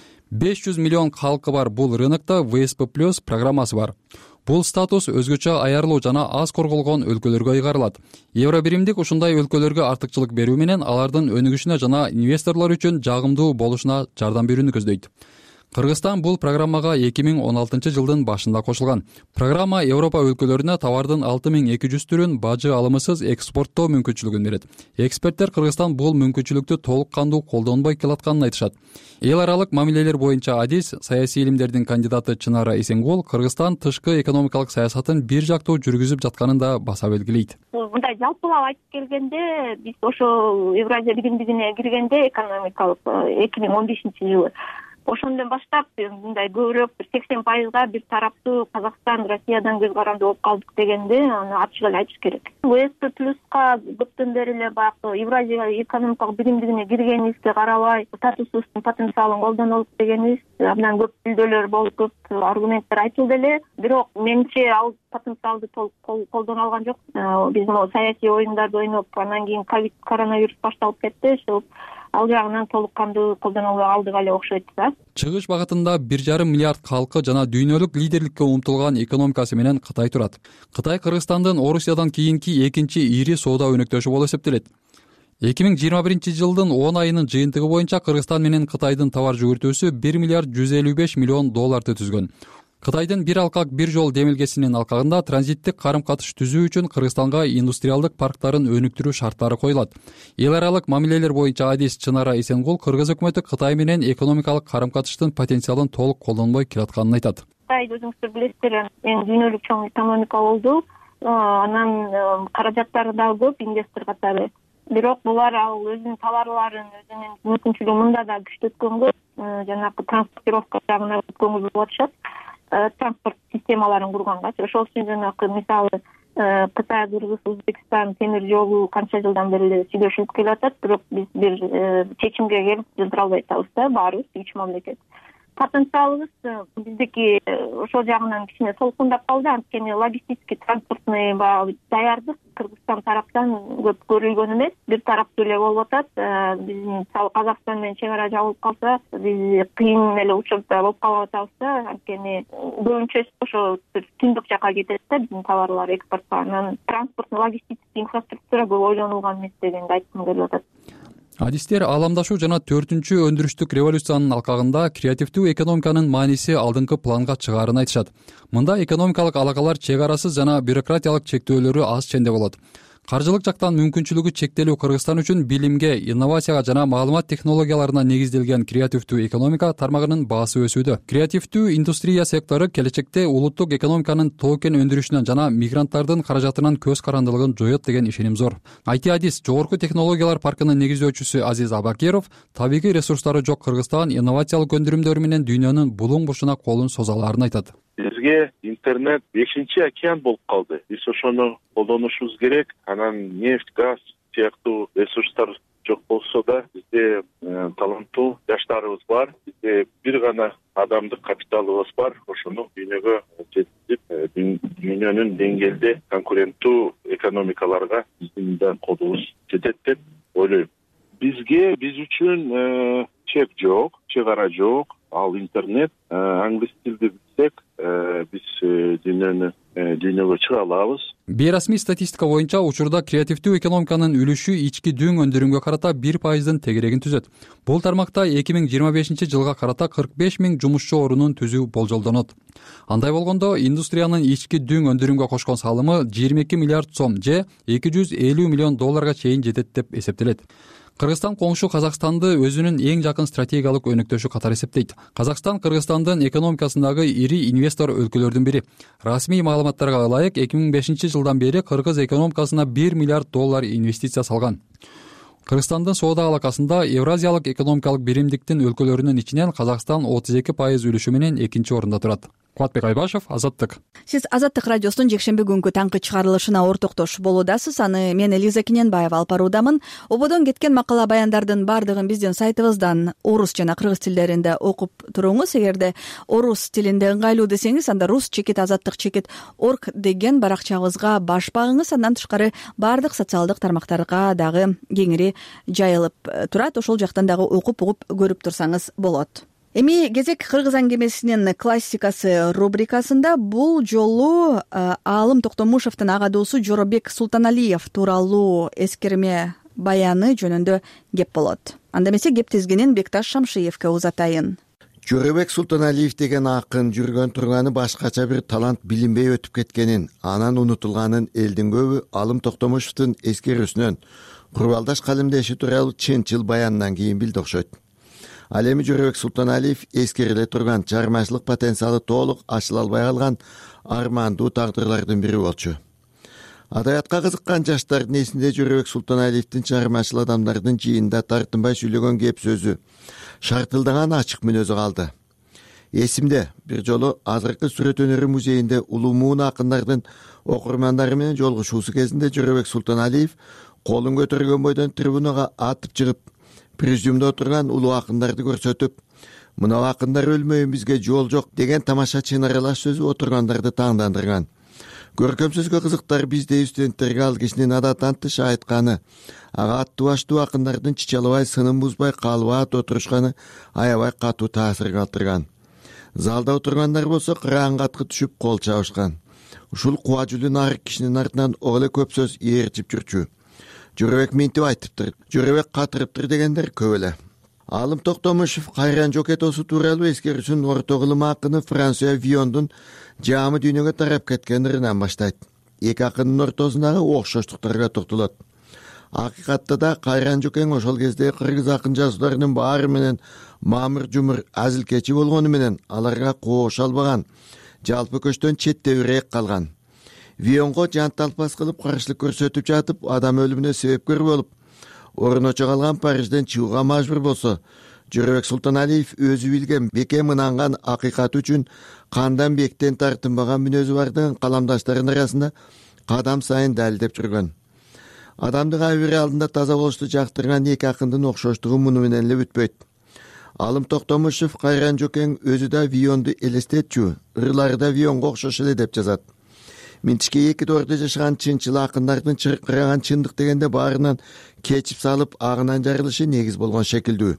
беш жүз миллион калкы бар бул рынокто вэ эс пэ плюс программасы бар. Бул статус өзгөчө аярлуу жана аз корголгон өлкөлөргө ыйгарылат. Евро биримдик ушундай өлкөлөргө артыкчылык берүү менен алардын өнүгүшүнө жана инвесторлор үчүн жагымдуу болушуна жардам берүүнү көздөйт. Кыргызстан бул программага эки миң он алтынчы жылдын башында кошулган. Программа Европа өлкөлөрүнө товардын алты миң эки жүз түрүн бажы алымысыз экспорттоо мүмкүнчүлүгүн берет. Эксперттер Кыргызстан бул мүмкүнчүлүктү толук кандуу колдонбой келатканын айтышат. Эл аралык мамилелер боюнча адис, саясий илимдердин кандидаты Чынара Эсенгул Кыргызстан тышкы экономикалык саясатын бир жактуу жүргүзүп жатканын да баса белгилейт. Мындай жалпылап айтып келгенде, биз ошо Евразия биримдигине киргенде экономикалык эки миң он бешинчи жылы ошондон баштап мындай көбүрөөк бир сексен пайызга бир тараптуу Казакстан, Россиядан көз каранды болуп калдык дегенде аны ачык эле айтыш керек. вэ эс пэ плюска көптөн бери эле баягы Евразия экономикалык биримдигине киргенибизге карабай статусубуздун потенциалын колдонолук дегенибиз абдан көп билдөлөр болуп, көп аргументтер айтылды эле. Бирок менимче ал потенциалды толук колдоно алган жок. Биз могу саясий оюндарды ойноп, анан кийин ковид коронавирус башталып кетти, ошол ал жагынан толук кандуу колдоно алдык эле окшойт да. Чыгыш багытында бир жарым миллиард калкы жана дүйнөлүк лидерликке умтулган экономикасы менен Кытай турат. Кытай Кыргызстандын Орусиядан кийинки экинчи ири соода өнөктөшү болуп эсептелет. эки миң жыйырма биринчи жылдын он айынын жыйынтыгы боюнча Кыргызстан менен Кытайдын товар жүгүртүүсү бир миллиард жүз элүү беш миллион долларды түзгөн. Кытайдын бир алкак бир жол демилгесинин алкагында транзиттик карым-катыш түзүү үчүн Кыргызстанга индустриалдык парктарын өнүктүрүү шарттары коюлат. Эл аралык мамилелер боюнча адис Чынара Эсенгул Кыргыз өкмөтү Кытай менен экономикалык карым-катыштын потенциалын толук колдонбой келатканын айтат. Кытай өзүңүздөр билесиздер, эми дүйнөлүк чоң экономика болду. Анан каражаттары дагы көп инвестор катары. Бирок булар ал өзүнүн товарларын, өзүнүн мүмкүнчүлүгүн мында да күчтөткөнгө, жанагы транспортировка жагына көңүл буруп атышат. Транспорт системаларын курганга. Ошол үчүн жанагы мисалы Кытай, Кыргыз, Өзбекстан темир жолу канча жылдан бери эле сүйлөшүлүп келатат, бирок биз бир чечимге келип жылдыра албай атабыз да, баарыбыз үч мамлекет. Потенциалыбыз биздики ошол жагынан кичине толкундап калды, анткени логистический транспортный баягы даярдык Кыргызстан тараптан көп көрүлгөн эмес, бир тараптуу эле болуп атат. Биздин Казакстан менен чек ара жабылып калса, биз кыйын эле учурда болуп калып атабыз да, анткени көбүнчөсү ошо түндүк жака кетет да биздин товарлар экспортко. Анан транспортный логистический инфраструктура көп ойлонулган эмес дегенди айткым келип атат. Адистер ааламдашуу жана төртүнчү өндүрүштүк революциянын алкагында креативдүү экономиканын мааниси алдыңкы планга чыгаарын айтышат. Мында экономикалык алакалар чек арасыз жана бюрократиялык чектөөлөрү аз ченде болот. Каржылык жактан мүмкүнчүлүгү чектелүү Кыргызстан үчүн билимге, инновацияга жана маалымат технологияларына негизделген креативдүү экономика тармагынын баасы өсүүдө. Креативдүү индустрия сектору келечекте улуттук экономиканын токен өндүрүшүнөн жана мигранттардын каражатынан көз карандылыгын жоет деген ишеним зор. ай ти адис жогорку технологиялар паркынын негиздөөчүсү Азиз Абакиров табигый ресурстары жок Кыргызстан инновациялык өндүрүмдөрү менен дүйнөнүн булуң бурчуна колун соза алаарын айтат. Бизге интернет бешинчи океан болуп калды. Биз ошону колдонушубуз керек. Анан нефть, газ сыяктуу ресурстар жок болсо да бизде таланттуу жаштарыбыз бар. Бизде бир гана адамдык капиталыбыз бар. Ошону дүйнөгө жеткизип, дүйнөнүн деңгээлде конкуренттүү экономикаларга биздин да колубуз жетет деп ойлойм. Бизге биз үчүн чек жок, чек ара жок. Ал интернет, англис тилди билсек, биз дүйнөнү дүйнөгө чыга алабыз. Бейрасмий статистика боюнча учурда креативдүү экономиканын үлүшү ички дүң өндүрүмгө карата бир пайыздын тегерегин түзөт. Бул тармакта эки миң жыйырма бешинчи жылга карата кырк беш миң жумушчу орунун түзүү болжолдонот. Андай болгондо индустриянын ички дүң өндүрүмгө кошкон салымы жыйырма эки миллиард сом же эки жүз элүү миллион долларга чейин жетет деп эсептелет. Кыргызстан коңшу Казакстанды өзүнүн эң жакын стратегиялык өнөктөшү катары эсептейт. Казакстан Кыргызстандын экономикасындагы ири инвестор өлкөлөрдүн бири. Расмий маалыматтарга ылайык эки миң бешинчи жылдан бери кыргыз экономикасына бир миллиард доллар инвестиция салган. Кыргызстандын соода алакасында Евразиялык экономикалык биримдиктин өлкөлөрүнүн ичинен Казакстан отуз эки пайыз үлүшү менен экинчи орунда турат. Кубатбек Айбашев, Азаттык. Сиз Азаттык радиосунун жекшемби күнгү таңкы чыгарылышына ортоктош болуудасыз. Аны мен Элиза Кененбаева алып баруудамын. Ободон кеткен макала баяндардын бардыгын биздин сайтыбыздан орус жана кыргыз тилдеринде окуп туруңуз. Эгерде орус тилинде ыңгайлуу десеңиз, анда рус чекит азаттык чекит орг деген баракчабызга баш багыңыз. Андан тышкары бардык социалдык тармактарга дагы кеңири жайылып турат. Ошол жактан дагы окуп угуп көрүп турсаңыз болот. Эми кезек кыргыз аңгемесинин классикасы рубрикасында бул жолу Аалым Токтомушевдин ага доосу Жоробек Султаналиев тууралуу эскерме баяны жөнүндө кеп болот. Анда эмесе кеп тизгинин Бекташ Шамшиевке узатайын. Жоробек Султаналиев деген акын жүргөн турганы башкача бир талант билинбей өтүп кеткенин, анан унутулганын элдин көбү Аалым Токтомушевдин эскерүүсүнөн курбалдаш калемдеши тууралуу чынчыл баянынан кийин билди окшойт. Ал эми Жоробек Султаналиев эскериле турган чыгармачылык потенциалы толук ачыла албай калган армандуу тагдырлардын бири болчу. Адабиятка кызыккан жаштардын эсинде Жоробек Султаналиевдин чыгармачыл адамдардын жыйында тартынбай сүйлөгөн кеп сөзү, шартылдаган ачык мүнөзү калды. Эсимде бир жолу азыркы сүрөт өнөрү музейинде улуу муун акындардын окурмандары менен жолугушуусу кезинде Жоробек Султаналиев колун көтөргөн бойдон трибунага атып чыгып, президиумда отурган улуу акындарды көрсөтүп, мына акындар өлмөйүн бизге жол жок деген тамаша чын аралаш сөзү отургандарды таңдандырган. Көркөм сөзгө кызыктар биздей студенттерге ал кишинин адатан тыш айтканы, ага аттуу баштуу акындардын чычалабай сынын бузбай калбаат отурушканы аябай катуу таасир калтырган. Залда отургандар болсо кыраан каткы түшүп кол чабышкан. Ушул куба жүлүн ар кишинин артынан ого эле көп сөз ээрчип жүрчү. Жоробек минтип айтыптыр, Жоробек катырыптыр дегендер көп эле. Аалым Токтомушев Кайран Жокетосу тууралуу эскерүүсүн орто кылым акыны Франсуа Виондун жаамы дүйнөгө тарап кеткен ырынан баштайт. Эки акындын ортосундагы окшоштуктарга токтолот. Акыйкатта да Кайран Жокең ошол кезде кыргыз акын жазууларынын баары менен мамыр жумур азилкечи болгону менен аларга кооша албаган, жалпы көчтөн четтебирээк калган. Вионго жан талпас кылып каршылык көрсөтүп жатып, адам өлүмүнө себепкер болуп, орночо калган Парижден чыгууга мажбур болсо, Жоробек Султаналиев өзү билген бекем ынанган акыйкат үчүн кандан бектен тартынбаган мүнөзү бар деген каламдаштардын арасында кадам сайын далилдеп жүргөн. Адамдын абийири алдында таза болушту жактырган эки акындын окшоштугу муну менен эле бүтпөйт. Аалым Токтомушев Кайран Жокең өзү да Вионду элестетчү, ырлары да Вионго окшош эле деп жазат. Минтишке эки доордо жашаган чынчыл акындардын чыркыраган чындык дегенде баарынан кечип салып агынан жарылышы негиз болгон шекилдүү.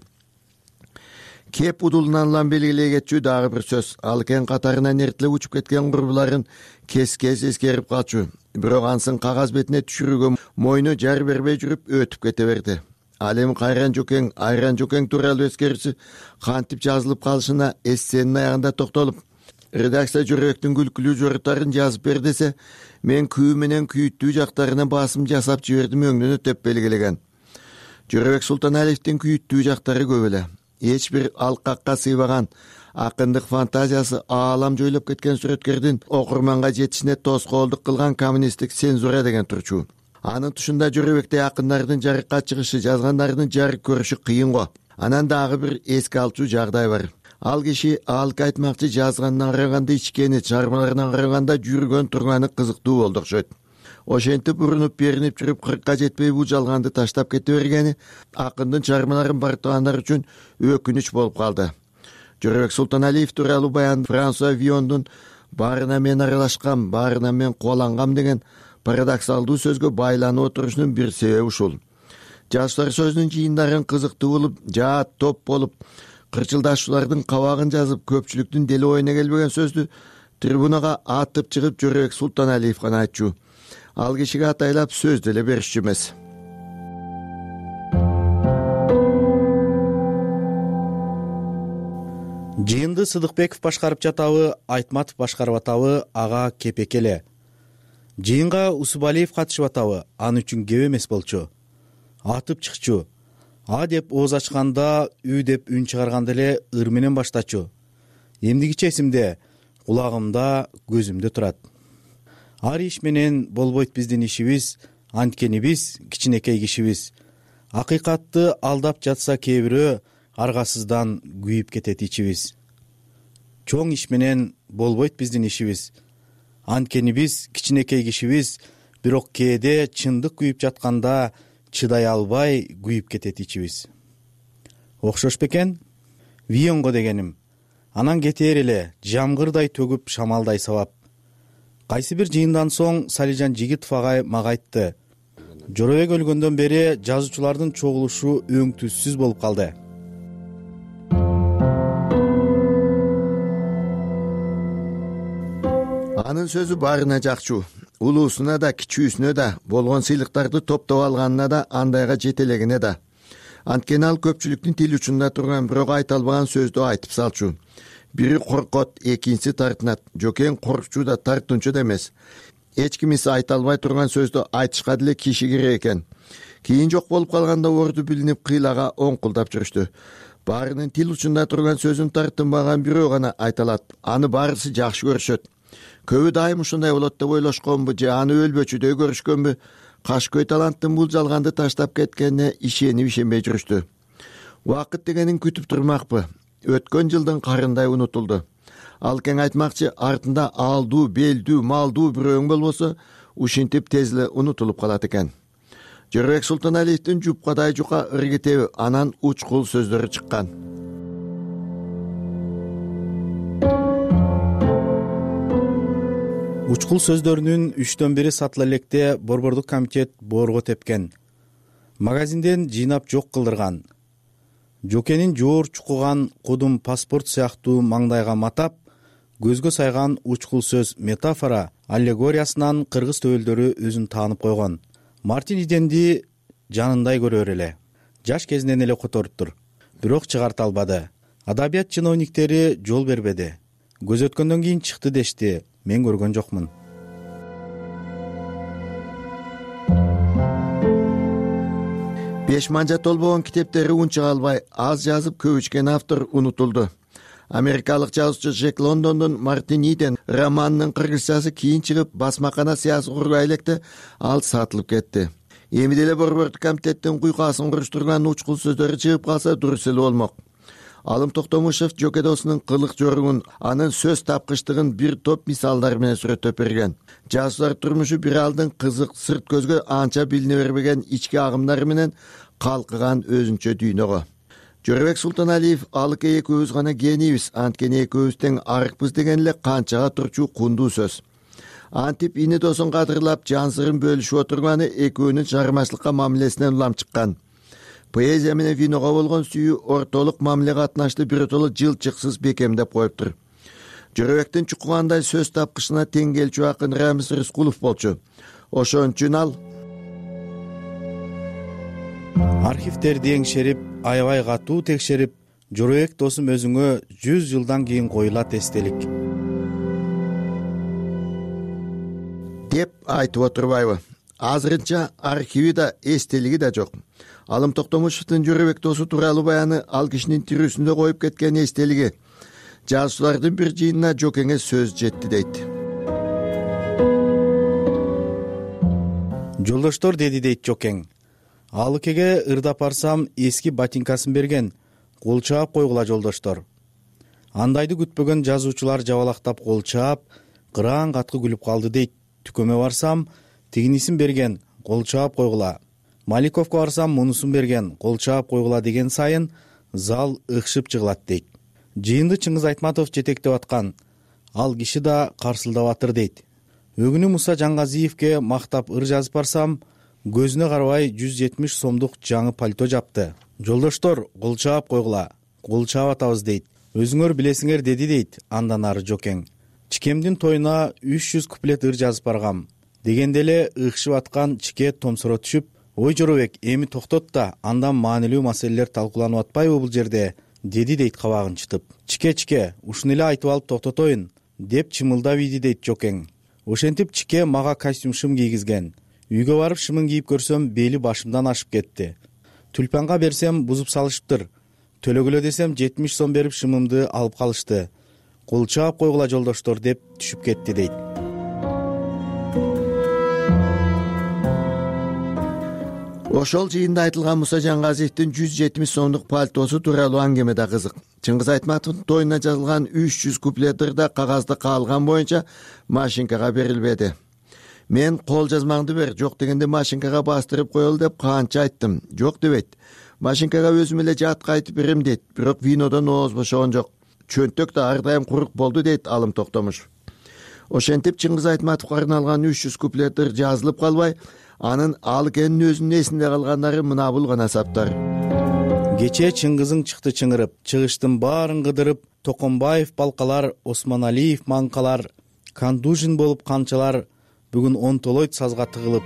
Кеп удулунан улам белгилей кетчү дагы бир сөз. Ал кен катарынан эртелеп учуп кеткен курбуларын кес-кес эскерип калчу. Бирок ансын кагаз бетине түшүрүүгө мойну жар бербей жүрүп өтүп кете берди. Ал эми Кайран Жокең, Айран Жокең тууралуу эскерүүсү кантип жазылып калышына эссенин аягында токтолуп, редакция Жоробектин күлкүлүү жоруттарын жазып бер десе, мен күү менен күйүттүү жактарына басым жасап жибердим өңдөнө деп белгилеген. Жоробек Султаналиевдин күйүттүү жактары көп эле. Эч бир алкакка сыйбаган акындык фантазиясы аалам жойлоп кеткен сүрөткердин окурманга жетишине тоскоолдук кылган коммунисттик цензура деген турчу. Анын тушунда Жоробектей акындардын жарыкка чыгышы, жазгандардын жарык көрүшү кыйын го. Анан дагы бир эске алчу жагдай бар. Ал киши алк айтмакчы жазганына караганда ичкени, чыгармаларына караганда жүргөн турганы кызыктуу болду окшойт. Ошентип урунуп беринип жүрүп кыркка жетпей бул жалганды таштап кете бергени акындын чыгармаларын бартыгандар үчүн өкүнүч болуп калды. Жоробек Султаналиев тууралуу баян Франсуа Виондун баарына мен аралашкам, баарына мен кубалангам деген парадоксалдуу сөзгө байланып отурушунун бир себеби ушул. Жаштар сөзүнүн жыйындарын кызыктуу болуп, жаат топ болуп, кырчылдашуулардын кабагын жазып, көпчүлүктүн дели оюна келбеген сөздү трибунага атып чыгып Жорабек Султаналиев гана айтчу. Ал кишиге атайлап сөз деле беришчү эмес. Жыйынды Сыдыкбеков башкарып жатабы, Айтматов башкарып атабы, ага кепек эле. Жыйынга Усубалиев катышып атабы, аны үчүн кеп эмес болчу. Атып чыкчу. А деп ооз ачканда, үй деп үн чыгарганда эле ыр менен баштачу. Эмдигиче эсимде, кулагымда, көзүмдө турат. Ар иш менен болбойт биздин ишибиз, анткени биз кичинекей кишибиз. Акыйкатты алдап жатса кээ бирөө, аргасыздан күйүп кетет ичибиз. Чоң иш менен болбойт биздин ишибиз. Анткени биз кичинекей кишибиз, бирок кээде чындык күйүп жатканда чыдай албай күйүп кетет ичибиз. Окшош бекен? Вионго дегеним. Анан кетээр эле, жамгырдай төгүп шамалдай сабап. Кайсы бир жыйындан соң Салижан Жигитов агай мага айтты. Жорабек өлгөндөн бери жазуучулардын чогулушу өң түссүз болуп калды. Анын сөзү баарына жакчу. Улуусуна да, кичүүсүнө да, болгон сыйлыктарды топтоп алганына да, андайга жетелегине да. Анткени ал көпчүлүктүн тил учунда турган, бирок айта албаган сөздү айтып салчу. Бири коркот, экинчиси тартынат. Жокең коркчу да, тартынчу да эмес. Эч кимиси айта албай турган сөздү айтышка деле киши керек экен. Кийин жок болуп калганда орду билинип кыйлага оңкулдап жүрүштү. Баарынын тил учунда турган сөзүн тартынбаган бирөө гана айта алат. Аны баарысы жакшы көрүшөт. Көбү дайым ушундай болот деп ойлошконбу же аны өлбөчүдөй көрүшкөнбү? Кашкөй таланттын бул жалганды таштап кеткенине ишенип ишенбей жүрүштү. Убакыт дегенин күтүп турмакпы. Өткөн жылдын карындай унутулду. Ал кең айтмакчы, артында алдуу, белдүү, малдуу бирөөң болбосо, ушинтип тез эле унутулуп калат экен. Жорабек Султаналиевдин жупкадай жука ыргетеби, анан учкул сөздөрү чыккан. Учкул сөздөрүнүн үчтөн бири сатыла электе Борбордук комитет боорго тепкен. Магазинден жыйнап жок кылдырган. Жокенин жоор чукуган кудум паспорт сыяктуу маңдайга матап, көзгө сайган учкул сөз метафора аллегориясынан кыргыз төбөлдөрү өзүн таанып койгон. Мартин Иденди жанындай көрөр эле. Жаш кезинен эле которуптур, бирок чыгарта албады. Адабият чиновниктери жол бербеди. Көз өткөндөн кийин чыкты дешти. Мен көргөн жокмун. Беш манжа толбогон китептери унча албай, аз жазып көп ичкен автор унутулду. Америкалык жазуучу Джек Лондондун Мартин Иден романынын кыргызчасы кийин чыгып, басмакана сыясы кургай электе ал сатылып кетти. Эми деле Борбордук комитеттин куйкасын куруштурган учкул сөздөрү чыгып калса дурус эле болмок. Алым Токтомушев Жокедосунун кылык жоругун, анын сөз тапкычтыгын бир топ мисалдар менен сүрөттөп берген. Жазуучулар турмушу бир алдын кызык, сырт көзгө анча билине бербеген ички агымдары менен калкыган өзүнчө дүйнөгө. Жорабек Султаналиев алыке экөөбүз гана генийбиз, анткени экөөбүз тең арыкпыз деген эле канчага турчу кундуу сөз. Антип ини досун кадырлап, жан сырын бөлүшүп отурганы экөөнүн чыгармачылыкка мамилесинен улам чыккан. Поэзия менен виного болгон сүйүү ортолук мамиле катнашты биротоло жылчыксыз бекемдеп коюптур. Жорабектин чукугандай сөз тапкычына тең келчү акын Рамис Рыскулов болчу. Ошон үчүн ал архивтерди эңшерип, аябай катуу текшерип, Жорабек досум өзүңө жүз жылдан кийин коюлат эстелик деп айтып отурбайбы? Азырынча архиви да, эстелиги да жок. Алым Токтомушевдин Жорабек досу тууралуу баяны ал кишинин тирүүсүндө коюп кеткен эстелиги. Жазуучулардын бир жыйынына Жокеңе сөз жетти дейт. Жолдоштор, деди дейт Жокең. Алыкеге ырдап барсам эски ботинкасын берген. Кол чаап койгула жолдоштор. Андайды күтпөгөн жазуучулар жабалактап кол чаап, кыраан каткы күлүп калды дейт. Түкөмө барсам тигинисин берген. Кол чаап койгула. Маликовго барсам мунусун берген. Кол чаап койгула деген сайын зал ыкшып жыгылат дейт. Жыйынды Чыңгыз Айтматов жетектеп аткан. Ал киши да карсылдап атыр дейт. Өгүнү Муса Жаңгазиевке мактап ыр жазып барсам, көзүнө карабай жүз жетимиш сомдук жаңы пальто жапты. Жолдоштор, кол чаап койгула, кол чаап атабыз дейт. Өзүңөр билесиңер деди дейт андан ары Жокең. Чикемдин тоюна үч жүз куплет ыр жазып баргам дегенде эле ыкшып аткан Чике томсоро түшүп, ой Жоробек, эми токтот да, андан маанилүү маселелер талкууланып атпайбы бул жерде, деди дейт кабагын чытып. Чике Чике, ушуну эле айтып алып токтотоюн деп чымылдап ийди дейт Жокең. Ошентип Чике мага костюм шым кийгизген. Үйгө барып шымын кийип көрсөм, бели башымдан ашып кетти. Тюльпанга берсем бузуп салышыптыр. Төлөгүлө десем жетимиш сом берип шымымды алып калышты. Кол чаап койгула жолдоштор деп түшүп кетти дейт. Ошол жыйында айтылган Муса Жангазиевдин жүз жетимиш сомдук пальтосу тууралуу аңгеме да кызык. Чыңгыз Айтматовдун тоюна жазылган үч жүз куплеттер да кагазда каалган боюнча машинкага берилбеди. Мен кол жазмаңды бер, жок дегенде машинкага бастырып коелу деп канча айттым. Жок дебейт. Машинкага өзүм эле жатка айтып берем дейт. Бирок винодон ооз бошогон жок. Чөнтөк да ар дайым курук болду дейт Алым Токтомушев. Ошентип Чыңгыз Айтматовго арналган үч жүз куплеттер жазылып калбай, анын ал экенин өзүнүн эсинде калгандары мына бул гана саптар. Кечээ Чыңгызың чыкты чыңырып, чыгыштын баарын кыдырып, Токомбаев балкалар, Осмоналиев маңкалар, Кандужин болуп канчалар, бүгүн онтолойт сазга тыгылып.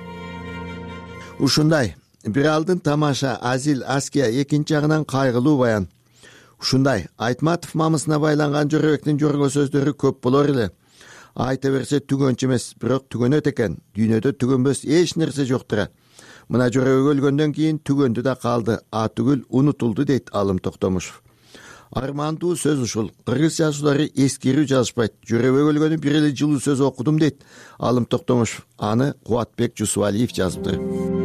Ушундай бир алдын тамаша, азил, аския, экинчи жагынан кайгылуу баян. Ушундай Айтматов мамысына байланган Жоробектин жорго сөздөрү көп болор эле. Айта берсе түгөнчү эмес, бирок түгөнөт экен. Дүйнөдө түгөнбөс эч нерсе жоктура. Мына Жоробек өлгөндөн кийин түгөндү да калды, а түгүл унутулду дейт Алым Токтомушев. Армандуу сөз ушул. Кыргыз жазуулары эскерүү жазышпайт. Жоробек өлгөнү бир эле жылуу сөз окудум дейт Алым Токтомушев. Аны Кубатбек Жусубалиев жазыптыр.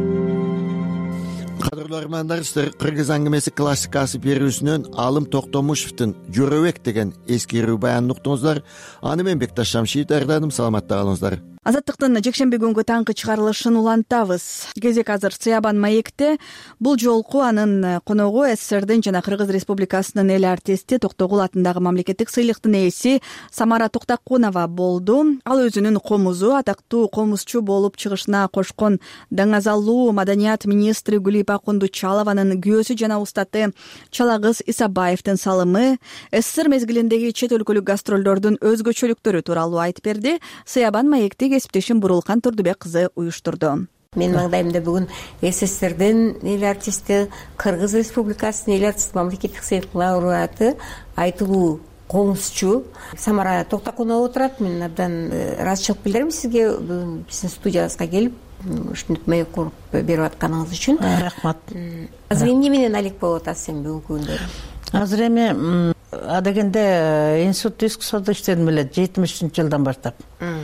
Кадырлуу армандар, сиздер Кыргыз аңгемеси классикасы берүүсүнөн Алым Токтомушевдин Жоробек деген эскерүү баянын уктуңуздар. Аны мен Бекташ Шамшиев даярдадым. Саламатта калыңыздар. Азаттыктын жекшемби күнгү таңкы чыгарылышын улантабыз. Кезек азыр Сыябан маекте. Бул жолку анын коногу СССРдин жана Кыргыз Республикасынын эл артисти Токтогул атындагы мамлекеттик сыйлыктын ээси Самара Токтакунова болду. Ал өзүнүн комузу, атактуу комузчу болуп чыгышына кошкон даңазалуу маданият министри Гүлипа Кундучалованын күйөөсү жана устаты Чалагыз Исабаевдин салымы, СССР мезгилиндеги чет өлкөлүк гастролдордун өзгөчөлүктөрү тууралуу айтып берди. Сыябан маекти кесиптешим Бурулкан Турдубек кызы уюштурду. Мен маңдайымда бүгүн СССРдин эл артисти, Кыргыз Республикасынын эл артисти, мамлекеттик сыйлыктын лауреаты, айтылуу комузчу Самара Токтакунова отурат. Мен абдан ыраазычылык билдирем сизге биздин студиябызга келип ушинтип маек куруп берип атканыңыз үчүн. Рахмат. Азыр эмне менен алек болуп атасыз эми бүгүнкү күндөрү? Азыр эми адегенде институт искусствода иштедим эле жетимишинчи жылдан баштап.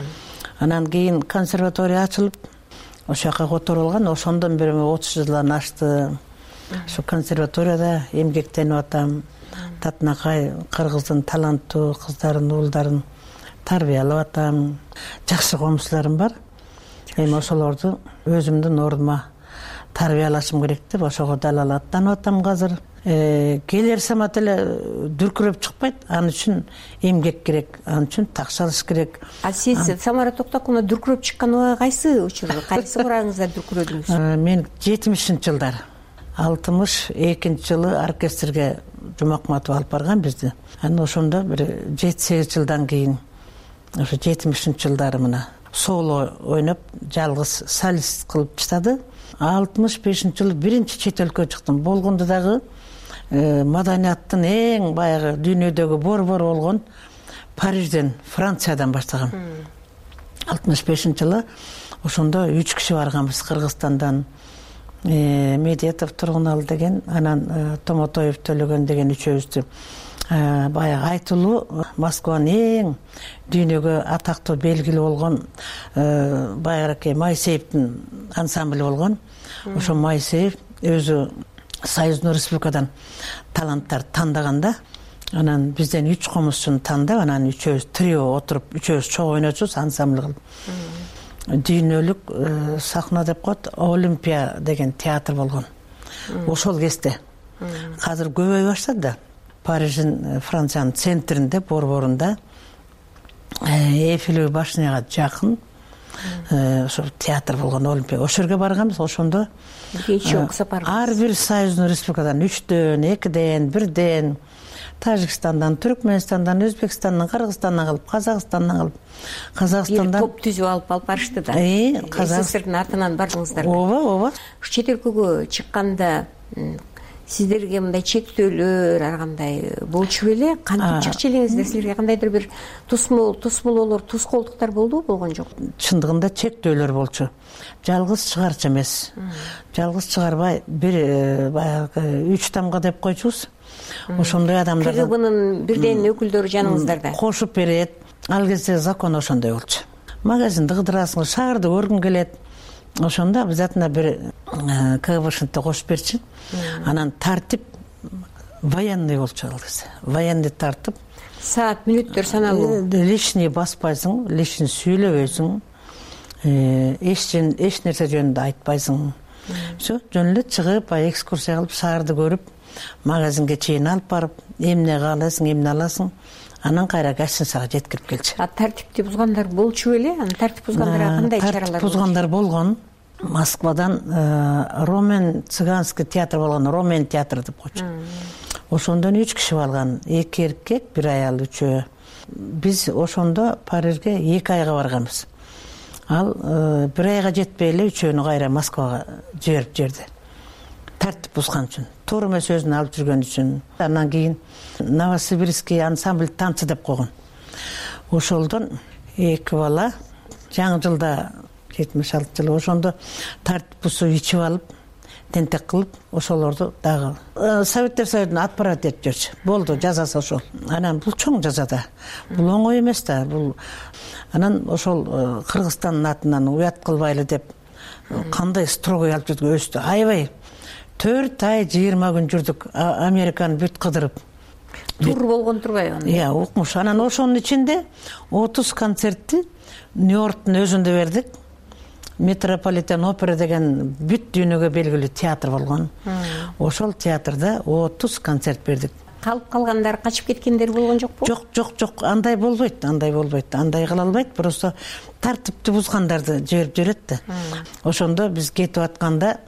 Анан кийин консерватория ачылып, ошол жака которулган. Ошондон бери отуз жылдан ашты. Ошо консерваторияда эмгектенип атам. Татынакай Кыргыздын таланттуу кыздарын, уулдарын тарбиялап атам. Жакшы комузчуларым бар. Эми ошолорду өзүмдүн ордума тарбиялашым керек деп ошого дал аттанып атам азыр. Келер самат эле дүркүрөп чыкпайт. Ал үчүн эмгек керек, ал үчүн такшалыш керек. А сиз Самара Токтакунова дүркүрөп чыкканы кайсы учурда, кайсы курагыңызда дүркүрөдүңүз? Мен жетимишинчи жылдар, алтымыш экинчи жылы оркестрге Жумакматов алып барган бизди. Анан ошондо бир жети сегиз жылдан кийин, ошо жетимишинчи жылдары мына соло ойноп, жалгыз солист кылып чыктады. алтымыш бешинчи жылы биринчи чет өлкөгө чыктым. Болгондо дагы маданияттын эң баягы дүйнөдөгү борбору болгон Парижден, Франциядан баштагам. алтымыш бешинчи жылы ошондо үч киши барганбыз Кыргызстандан. Медетов Тургунал деген, анан Томотоев Төлөгөн деген үчөөбүздү баягы айтылуу Москванын эң дүйнөгө атактуу белгилүү болгон баягы Майсеевдин ансамбли болгон. Ошо Майсеев өзү Союздун Республикадан таланттар тандаганда, анан бизден үч комузчуну тандап, анан үчөөбүз трио отуруп, үчөөбүз чогуу ойночубуз ансамбли кылып. Дүйнөлүк сахна деп коет, Олимпия деген театр болгон. Ошол кезде. Азыр көбөй баштады да. Париждин, Франциянын центринде, борборунда, Эйфелевый башняга жакын ошо театр болгон олимпия ошол жерге барганбыз. Ошондо ар бир союздун республикадан үчтөн, экиден, бирден, Тажикстандан, Түркменистандан, Өзбекстандан, Кыргызстандан кылып, Казакстандан кылып, Казакстандан топ түзүп алып алып барышты да. СССРдин артынан бардыңыздар. Ооба, ооба. Чет өлкөгө чыкканда сиздерге мындай чектөөлөр ар кандай болчу беле? Кантип чыкчу элеңиздер? Силерге кандайдыр бир тусмул, тусмулуулар, тускоолдуктар болдубу, болгон жок? Чындыгында чектөөлөр болчу. Жалгыз чыгарчу эмес. Жалгыз чыгарбай, бир баягы үч тамга деп койчубуз. Ошондой адамдар КГБнын бирден өкүлдөрү жаныңыздарда кошуп берет. Ал кезде закон ошондой болчу. Магазинди кыдырасың, шаарды көргүң келет. Ошондо обязательно бир КГБшныкты кошуп берчү. Анан тартип военный болчу ал кезде. Военный тартып. Саат, мүнөттөр саналуу. Лишний баспайсың, лишний сүйлөбөйсүң. Эч эч нерсе жөнүндө айтпайсың. Всё, жөн эле чыгып, экскурсия кылып, шаарды көрүп, магазинге чейин алып барып, эмне каалайсың, эмне аласың, анан кайра гостиницага жеткирип келчү. А тартипти бузгандар болчу беле? Анан тартип бузгандарга кандай чаралар болчу? Тартип бузгандар болгон. Москвадан Ромен цыганский театр болгон, Ромен театр деп койчу. Ошондон үч киши алган, эки эркек, бир аял, үчөө. Биз ошондо Парижге эки айга барганбыз. Ал бир айга жетпей эле үчөөнү кайра Москвага жиберип жиберди. Тартип бузган үчүн, туура эмес өзүн алып жүргөн үчүн. Андан кийин Новосибирский ансамбль танцы деп койгон. Ошолдон эки бала жаңы жылда жетимиш алты жыл ошондо тартип бузуп ичип алып, тентек кылып, ошолорду дагы Советтер Союзуна отправить этип жүрчү. Болду, жазасы ошол. Анан бул чоң жаза да. Бул оңой эмес да. Бул анан ошол Кыргызстандын атынан уят кылбайлы деп кандай строгой алып жүрдүк, өстү. Аябай төрт ай жыйырма күн жүрдүк, Американы бүт кыдырып. Тур болгон турбайбы? Иә, укмуш. Анан ошонун ичинде отуз концертти Нью-Йорктун өзүндө бердик. Метрополитен опера деген бүт дүйнөгө белгилүү театр болгон. Ошол театрда отуз концерт бердик. Калып калгандар, качып кеткендер болгон жокпу? Жок, жок, жок. Андай болбойт, андай болбойт. Андай кыла албайт. Просто тартипти бузгандарды жиберип жиберет да. Ошондо биз кетип атканда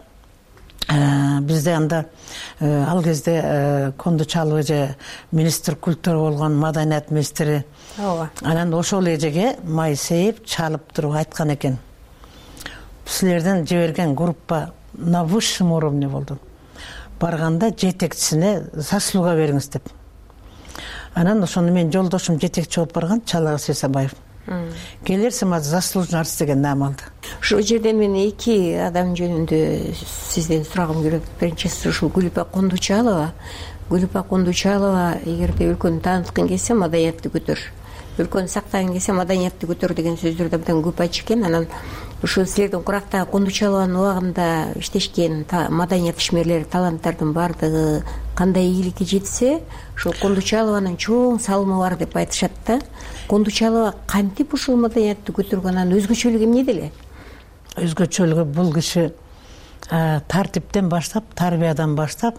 бизде анда ал кезде Кондучалов эже министр культура болгон, маданият министри. Ооба. Анан ошол эжеге май сейип чалып туруп айткан экен. Силерден жиберген группа на высшем уровне болду. Барганда жетекчисине заслуга бериңиз деп. Анан ошону мен жолдошум жетекчи болуп барган Чалага Сесабаев. Келерсиң азыр заслуженный артист деген наам алды. Ошол жерден мен эки адам жөнүндө сизден сурагым келет. Биринчиси ушул Гүлүпа Кондучалова. Гүлүпа Кондучалова эгерде өлкөнү тааныткың келсе, маданиятты көтөр. Өлкөнү сактагың келсе, маданиятты көтөр деген сөздөрдү абдан көп айтчу экен. Анан ушул силердин курактагы Кондучалованын убагында иштешкен маданият ишмерлери, таланттардын баардыгы кандай ийгиликке жетсе, ушул Кондучалованын чоң салымы бар деп айтышат да. Кондучалова кантип ушул маданиятты көтөргөн, анын өзгөчөлүгү эмнеде эле? Өзгөчөлүгү бул киши тартиптен баштап, тарбиядан баштап,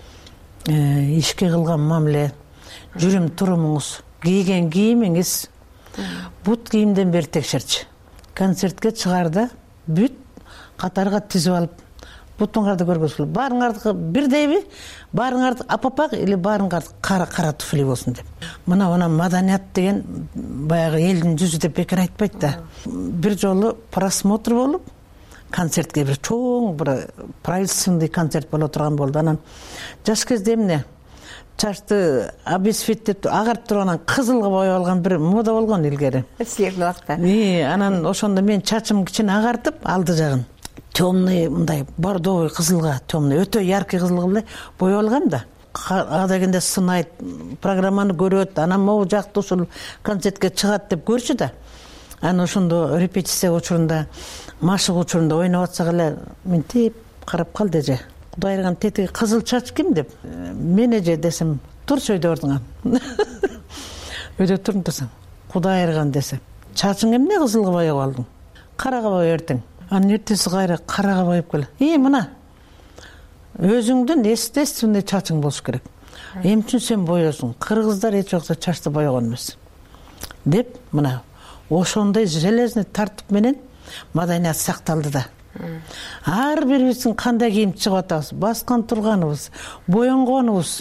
ишке кылган мамиле, жүрүм турумуңуз, кийген кийимиңиз, бут кийимден бери текшерчү. Концертке чыгарда бүт катарга тизип алып, бутуңарды көргөзүп, баарыңарды бирдейби, баарыңарды апапак или баарыңарды кара-кара туфли болсун деп. Мына мына маданият деген баягы элдин жүзү деп бекер айтпайт да. Бир жолу просмотр болуп, концертке бир чоң бир правительственный концерт боло турган болду. Анан жаш кезде эмне? Чачты обесцветип агарып турган, кызылга боеп алган бир мода болгон илгери. Силердин убакта. И, анан ошондо мен чачым кичине агартып, алды жагын темный, мындай бордовый кызылга, темный, өтө яркий кызылга эле боеп алгам да. Ага дегенде сынайт, программаны көрөт, анан могу жакты ушул концертке чыгат деп көрчү да. Анан ошондо репетиция учурунда, машык учурунда ойноп атсак эле мынтип карап калды эже. Кудай айрган тетиги кызыл чач ким деп. Мен эже десем, турчу өйдө ордуңа. Өйдө турун турсаң. Кудай айрган десе. Чачың эмне кызылга боеп алдың? Карага боеп эртең. Анан эртеси кайра карага боеп кел. И мына. Өзүңдүн естественный чачың болуш керек. Эми үчүн сен боесуң. Кыргыздар эч убакта чачты боегон эмес. Деп мына ошондой железный тартип менен маданият сакталды да. Ар бирибиздин кандай кийип чыгып атабыз, баскан турганыбыз, боенгонубуз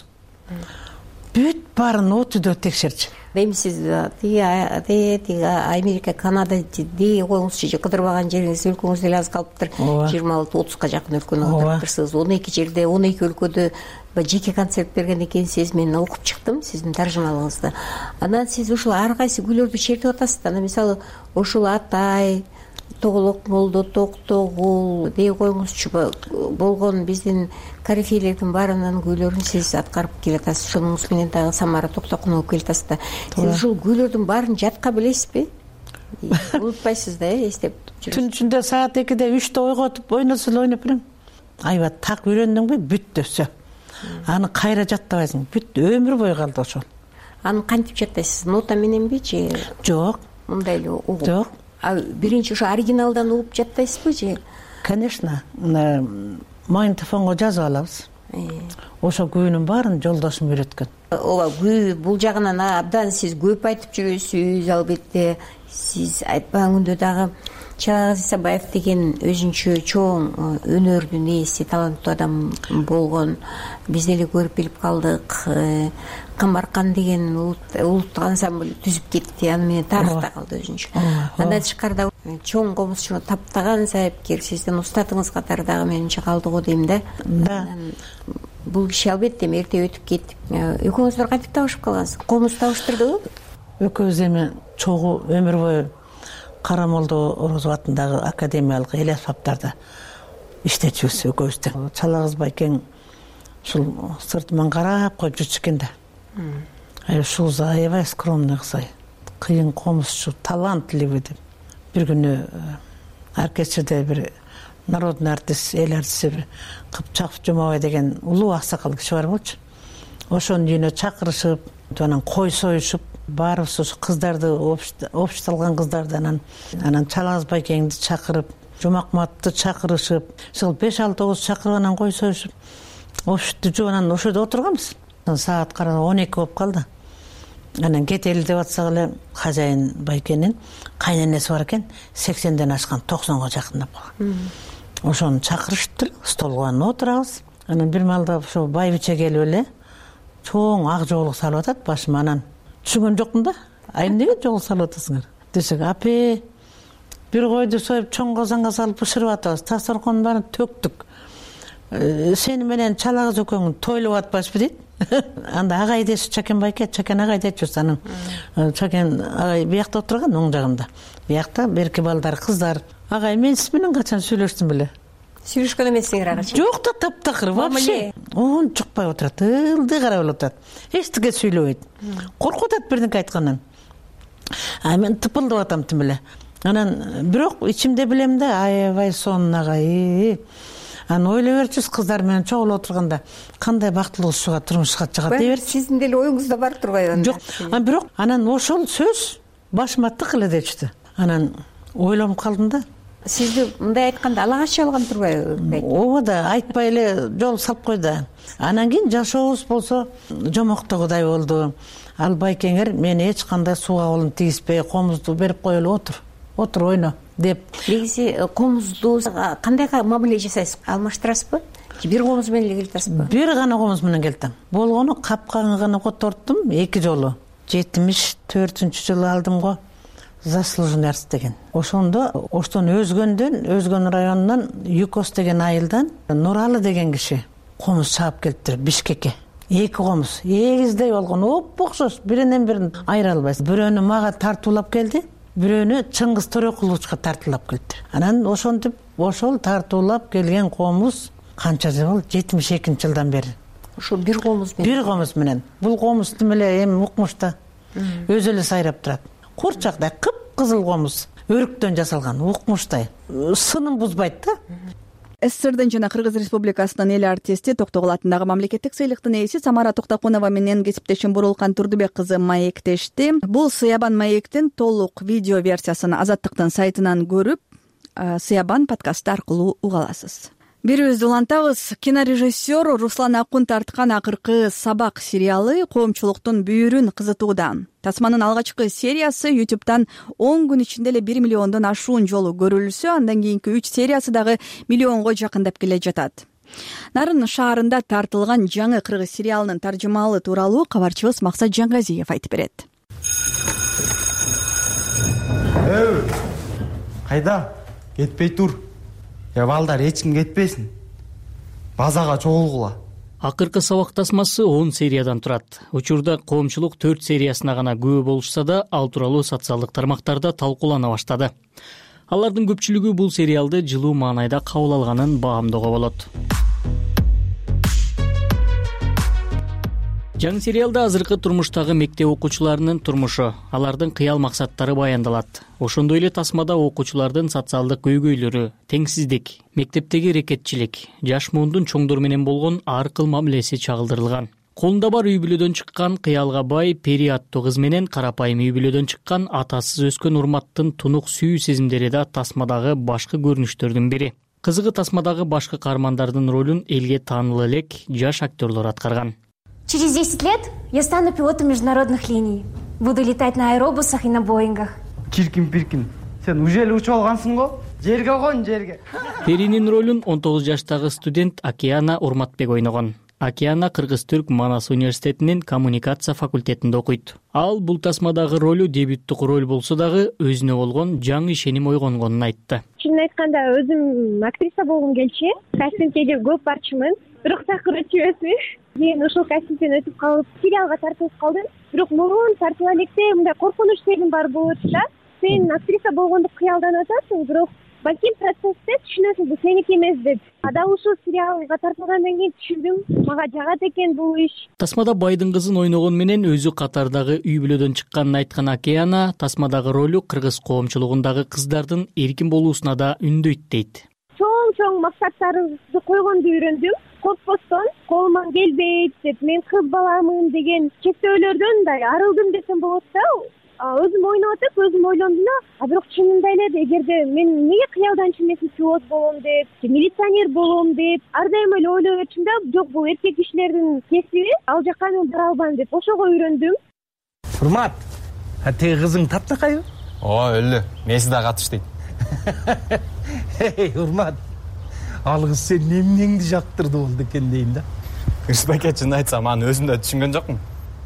бүт баарын отүдө текшерчи. Эми сиз тиги тиги Америка, Канада дей коюңузчу, же кыдырбаган жериңиз, өлкөңүз деле аз калыптыр. жыйырма алты отузга жакын өлкөнү кыдырыптырсыз. он эки жерде, он эки өлкөдө жеке концерт берген экенсиз. Мен окуп чыктым сиздин таржымалыгыңызды. Анан сиз ушул ар кайсы күйлөрдү чертип атасыз да. Анан мисалы ушул Атай, Тоголок молдо, Токтогул дей коюңузчу болгон биздин корифейлердин баарынын күйлөрүн сиз аткарып келатасыз. Ошонуңуз менен дагы Самара Токтокунова келатасыз да. Сиз ушул күйлөрдүн баарын жатка билесизби? Унутпайсыз да, эстеп жүрөсүз. Түн ичинде саат экиде үчтө ойготуп ойносо эле ойноп берем. Аябай так үйрөндүңбү? Бүттү, всё. Аны кайра жаттабайсың. Бүт өмүр бою калды ошол. Аны кантип жаттайсыз? Нота мененби же? Жок. Мындай эле угуп. Жок. А биринчи ошо оригиналдан угуп жаттайсызбы же? Конечно. Магнитофонго жазып алабыз. Ошо күүнүн баарын жолдошум үйрөткөн. Ооба, күү бул жагынан абдан сиз көп айтып жүрөсүз, албетте. Сиз айтпаган күндө дагы Чагаз Исабаев деген өзүнчө чоң өнөрдүн ээси, таланттуу адам болгон. Биз деле көрүп билип калдык. Камаркан деген улуттук ансамбль түзүп кетти, аны менен тарыхта калды өзүнчө. Андан тышкарыда чоң комузчуну таптаган сайыпкер, сиздин устатыңыз катары дагы менимче калды го дейм да. Бул киши албетте эрте өтүп кетип, экөөңүздөр кантип табышып калгансыз? Комуз табыштырдыбы? Экөөбүз эми чогуу өмүр бою Карамолдо Орозов атындагы академиялык эл аспаптарда иштечүбүз экөөбүз да. Чалагыз байкең ушул сыртыман карап коюп жүрчү экен да. Ушул аябай скромный кыз, кыйын комузчу, талантлуу деп. Бир күнү оркестрде бир народный артист, эл артисти Кыпчаков Жумабай деген улуу аксакал киши бар болчу. Ошонун үйүнө чакырышып, анан кой союшуп, баарыбыз ошо кыздарды, обществолгон кыздарды, анан анан Чалагыз байкеңди чакырып, Жумакматты чакырышып, ошол беш алты тогуз чакырып анан кой союшуп, обществду жууп анан ошодо отурганбыз. Саат караа он эки болуп калды. Анан кетели деп атсак эле хажайын байкенин кайненеси бар экен, сексенден ашкан, токсонго жакындап калган. Ошону чакырышыптыр, столго анан отурабыз. Анан бир маалда ошо байбиче келип эле чоң ак жоолук салып атат башыма. Анан түшүнгөн жокмун да. Ай эмнеге жоолук салып атасыңар десек, апе бир койду союп чоң казанга салып бышырып атабыз, дасторконун баарын төктүк. Сени менен Чалагыз экөөң тойлоп атпашпы дейт. Анда агай деши Чакен байке, Чакен агай дечүбүз. Анан Чакен агай биякта отурган, оң жагымда. Биякта берки балдар, кыздар. Агай, мен сиз менен качан сүйлөштүм беле? Сүйлөшкөн эмессиңер агачы? Жок да, таптакыр вообще. Он чукпай отурат, ылдый карап эле отурат. Эчтеке сүйлөбөйт. Коркуп атат бирдеке айткандан. А мен тыпылдап атам тим эле. Анан бирок ичимде билем да, аябай сонун агай. Анан ойлой берчүбүз, кыздар менен чогулуп отурганда кандай бактылуу кызга турмушка чыгат дей берчү. Сиздин деле оюңузда бар турбайбы? Жок, анан бирок анан ошол сөз башыма тык эле дечти. Анан ойлонуп калдым да. Сизди мындай айтканда ала качы алган турбайбы? Ооба да, айтпай эле жол салып койду. Анан кийин жашообуз болсо жомоктогудай болду. Ал байкеңер мени эч кандай сууга колун тийиспей, комузду берип коелу, отур. Отур ойно деп. Негизи комузду кандай мамиле жасайсыз? Алмаштырасызбы? Бир комуз менен эле келатасызбы? Бир гана комуз менен келтим. Болгону капканы гана которттум эки жолу. жетимиш төртүнчү жылы алдым го. Заслуженный артист деген. Ошондо оштон өзгөндөн, өзгөн районунан Юкос деген айылдан Нуралы деген киши комуз чаап келиптир Бишкекке. Эки комуз, эгиздей болгон, оп-окшош, биринен бирин айыра албайсың. Бирөөнү мага тартуулап келди, бирөөнү Чыңгыз Төрөкуловичка тартуулап келди. Анан ошентип, ошол тартуулап келген комуз канча жыл болду? жетимиш экинчи жылдан бери. Ошо бир комуз менен. Бир комуз менен. Бул комуз тим эле эми укмушта. Өзү эле сайрап турат. Курчактай кып-кызыл комуз, өрүктөн жасалган, укмуштай. Сынын бузбайт да. СССРдин жана Кыргыз Республикасынын эл артисти, Токтогул атындагы мамлекеттик сыйлыктын ээси Самара Токтокунова менен кесиптешим Бурулкан Турдубек кызы маектешти. Бул Сыябан маектин толук видео версиясын Азаттыктын сайтынан көрүп, Сыябан подкасты аркылуу уга аласыз. бирибизди улантабыз. Кинорежиссер Руслан Акун тарткан акыркы Сабак сериалы коомчулуктун бүйүрүн кызытууда. Тасманын алгачкы сериясы ютубтан он күн ичинде эле бир миллиондон ашуун жолу көрүлсө, андан кийинки үч сериясы дагы миллионго жакындап келе жатат. Нарын шаарында тартылган жаңы кыргыз сериалынын таржымалы тууралуу кабарчыбыз Максат Жаңгазиев айтып берет. Өй, кайда? Кетпей тур. Я балдар эч ким кетпесин. Базага чогулгула. Акыркы Сабак тасмасы он сериядан турат. Учурда коомчулук төрт сериясына гана күбө болушса да, ал тууралуу социалдык тармактарда талкуулана баштады. Алардын көпчүлүгү бул сериалды жылуу маанайда кабыл алганын баамдоого болот. Жаңы сериалда азыркы турмуштагы мектеп окуучуларынын турмушу, алардын кыял максаттары баяндалат. Ошондой эле тасмада окуучулардын социалдык көйгөйлөрү, теңсиздик, мектептеги рекетчилик, жаш муундун чоңдор менен болгон ар кыл мамилеси чагылдырылган. Колунда бар үй бүлөдөн чыккан кыялга бай Пери аттуу кыз менен карапайым үй бүлөдөн чыккан атасыз өскөн Урматтын тунук сүйүү сезимдери да тасмадагы башкы көрүнүштөрдүн бири. Кызыгы тасмадагы башкы каармандардын ролун элге таанылуу элек жаш актерлор аткарган. Через десять лет я стану пилотом международных линий. Буду летать на аэробусах и на боингах. Чиркин-пиркин, сен уже эле учуп алгансың го? Жерге кон, жерге. Перинин ролун он тогуз жаштагы студент Океана Урматбек ойногон. Океана Кыргыз-Түрк Манас университетинин коммуникация факультетинде окуйт. Ал бул тасмадагы ролу дебюттук роль болсо дагы өзүнө болгон жаңы ишеним ойгонгонун айтты. Чынын айтканда өзүм актриса болгум келчү. Кастингге көп барчымын. Бирок такыр өтүбөсү. Мен ошол кастингден өтүп калып, сериалга тартылып калдым. Бирок мурун тартыла электе мындай коркунуч сезим бар болот да. Сен актриса болгондук кыялданып атасың, бирок балким процессте түшүнөсүң, бул сеники эмес деп. Ада ушул сериалга тартылгандан кийин түшүндүм, мага жагат экен бул иш. Тасмада байдын кызын ойногон менен өзү катардагы үй бүлөдөн чыкканын айткан Океана тасмадагы ролу кыргыз коомчулугундагы кыздардын эркин болуусуна да үндөйт дейт. Чоң-чоң максаттарыңызды койгонду үйрөндүм. Коркпостон, колуман келбейт деп, мен кыз баламын деген чектөөлөрдөн да арылдым десем болот да. Өзүм ойноп атып, өзүм ойлондум да, а бирок чынында эле эгерде мен эмнеге кыялдан чимесин пилот болом деп, милиционер болом деп, ар дайым эле ойлоп өтчүм да, жок бул эркек кишилердин кесиби, ал жакка мен бара албайм деп, ошого үйрөндүм. Урмат, а теги кызың таптакайбы? Ооба, өлө. Меси да катыш дейт. Эй, Урмат. Ал кыз сен эмнеңди жактырды болду экен дейм да. Кырсбеке чын айтсам, аны өзүм да түшүнгөн жокмун.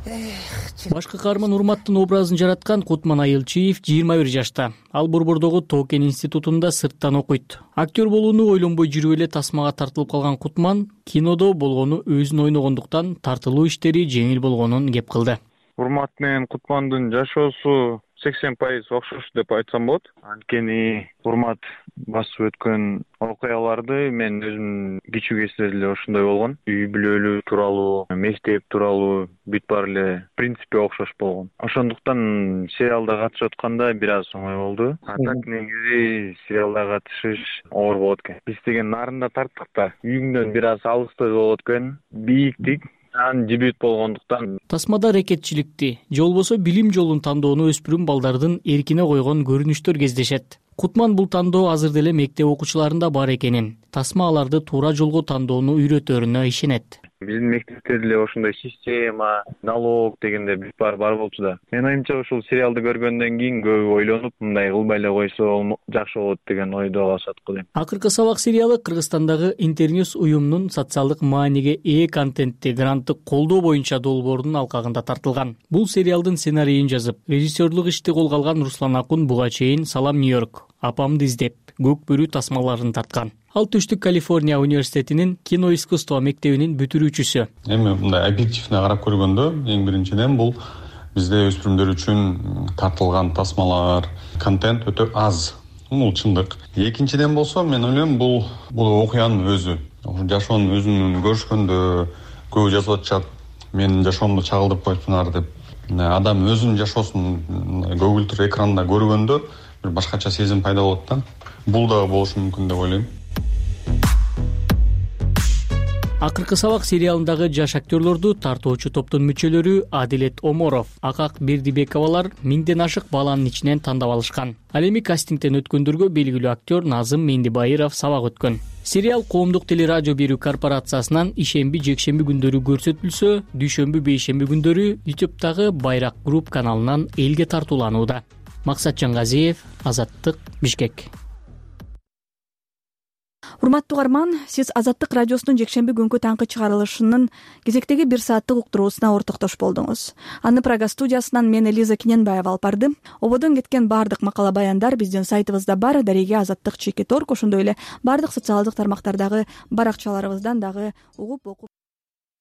Башкы каарман Урматтын образын жараткан Кутман Айылчиев жыйырма бир жашта. Ал Борбордогу Токен институтунда сырттан окуйт. Актер болууну ойлонбой жүрүп эле тасмага тартылып калган Кутман кинодо болгону өзүн ойногондуктан тартылуу иштери жеңил болгонун кеп кылды. Урмат менен Кутмандын жашоосу сексен пайыз окшош деп айтсам болот. Анткени Урмат басып өткөн окуяларды мен өзүм кичүү кезде эле ошондой болгон. Үй бүлөлүү тууралуу, мектеп тууралуу бүт баары эле принципи окшош болгон. Ошондуктан сериалда катышып атканда бир аз оңой болду. А так негизи сериалда катышыш оор болот экен. Биз деген нарында тарттык да. Үйүңдөн бир аз алыстык болот экен. Бийиктик Ан дебют болгондуктан тасмада рекетчиликти же болбосо билим жолун тандоону өспүрүм балдардын эркине койгон көрүнүштөр кездешет. Кутман бул тандоо азыр деле мектеп окуучуларында бар экенин, тасма аларды туура жолго тандоону үйрөтөрүнө ишенет. Биздин мектепте деле ошондой система, налог дегенде бүт баары бар болчу да. Мен оюмча ушул сериалды көргөндөн кийин көбү ойлонуп, мындай кылбай эле койсо жакшы болот деген ойдо калышат го дейм. Акыркы Сабак сериалы Кыргызстандагы Интерньюз уюмунун социалдык мааниге ээ контентти гранттык колдоо боюнча долбоорунун алкагында тартылган. Бул сериалдын сценарийин жазып, режиссерлук ишти колго алган Руслан Акун буга чейин Салам Нью-Йорк, Апамды издеп, Көк бөрү тасмаларын тарткан. Ал Түштүк Калифорния университетинин кино искусство мектебинин бүтүрүүчүсү. Эми мындай объективне карап көргөндө, эң биринчиден бул бизде өспүрүмдөр үчүн тартылган тасмалар, контент өтө аз. Бул чындык. Экинчиден болсо, мен ойлойм, бул бул окуянын өзү. Жашоонун өзүн көрүшкөндө көбү жазып атышат. Менин жашоомду чагылдырып койсунар деп. Адам өзүнүн жашоосун көгүлтүр экранда көргөндө бир башкача сезим пайда болот да. Бул да болушу мүмкүн деп ойлойм. Акыркы сабак сериалындагы жаш актерлорду тартоочу топтун мүчөлөрү Адилет Оморов, Акак Бердибековалар миңден ашык баланын ичинен тандап алышкан. Ал эми кастингден өткөндөргө белгилүү актер Назым Мендибайыров сабак өткөн. Сериал коомдук телерадио берүү корпорациясынан ишемби, жекшемби күндөрү көрсөтүлсө, дүйшөмбү, бейшемби күндөрү ютубтагы Байрак групп каналынан элге тартууланууда. Максат Жангазиев, Азаттык, Бишкек. Урматтуу угарман, сиз Азаттык радиосунун жекшемби күнкү таңкы чыгарылышынын кезектеги бир сааттык уктуруусуна ортоктош болдуңуз. Аны Прага студиясынан мен Элиза Киненбаева алып бардым. Ободон кеткен бардык макала баяндар биздин сайтыбызда бар, дареге азаттык чекит орг, ошондой эле бардык социалдык тармактардагы баракчаларыбыздан дагы угуп окуп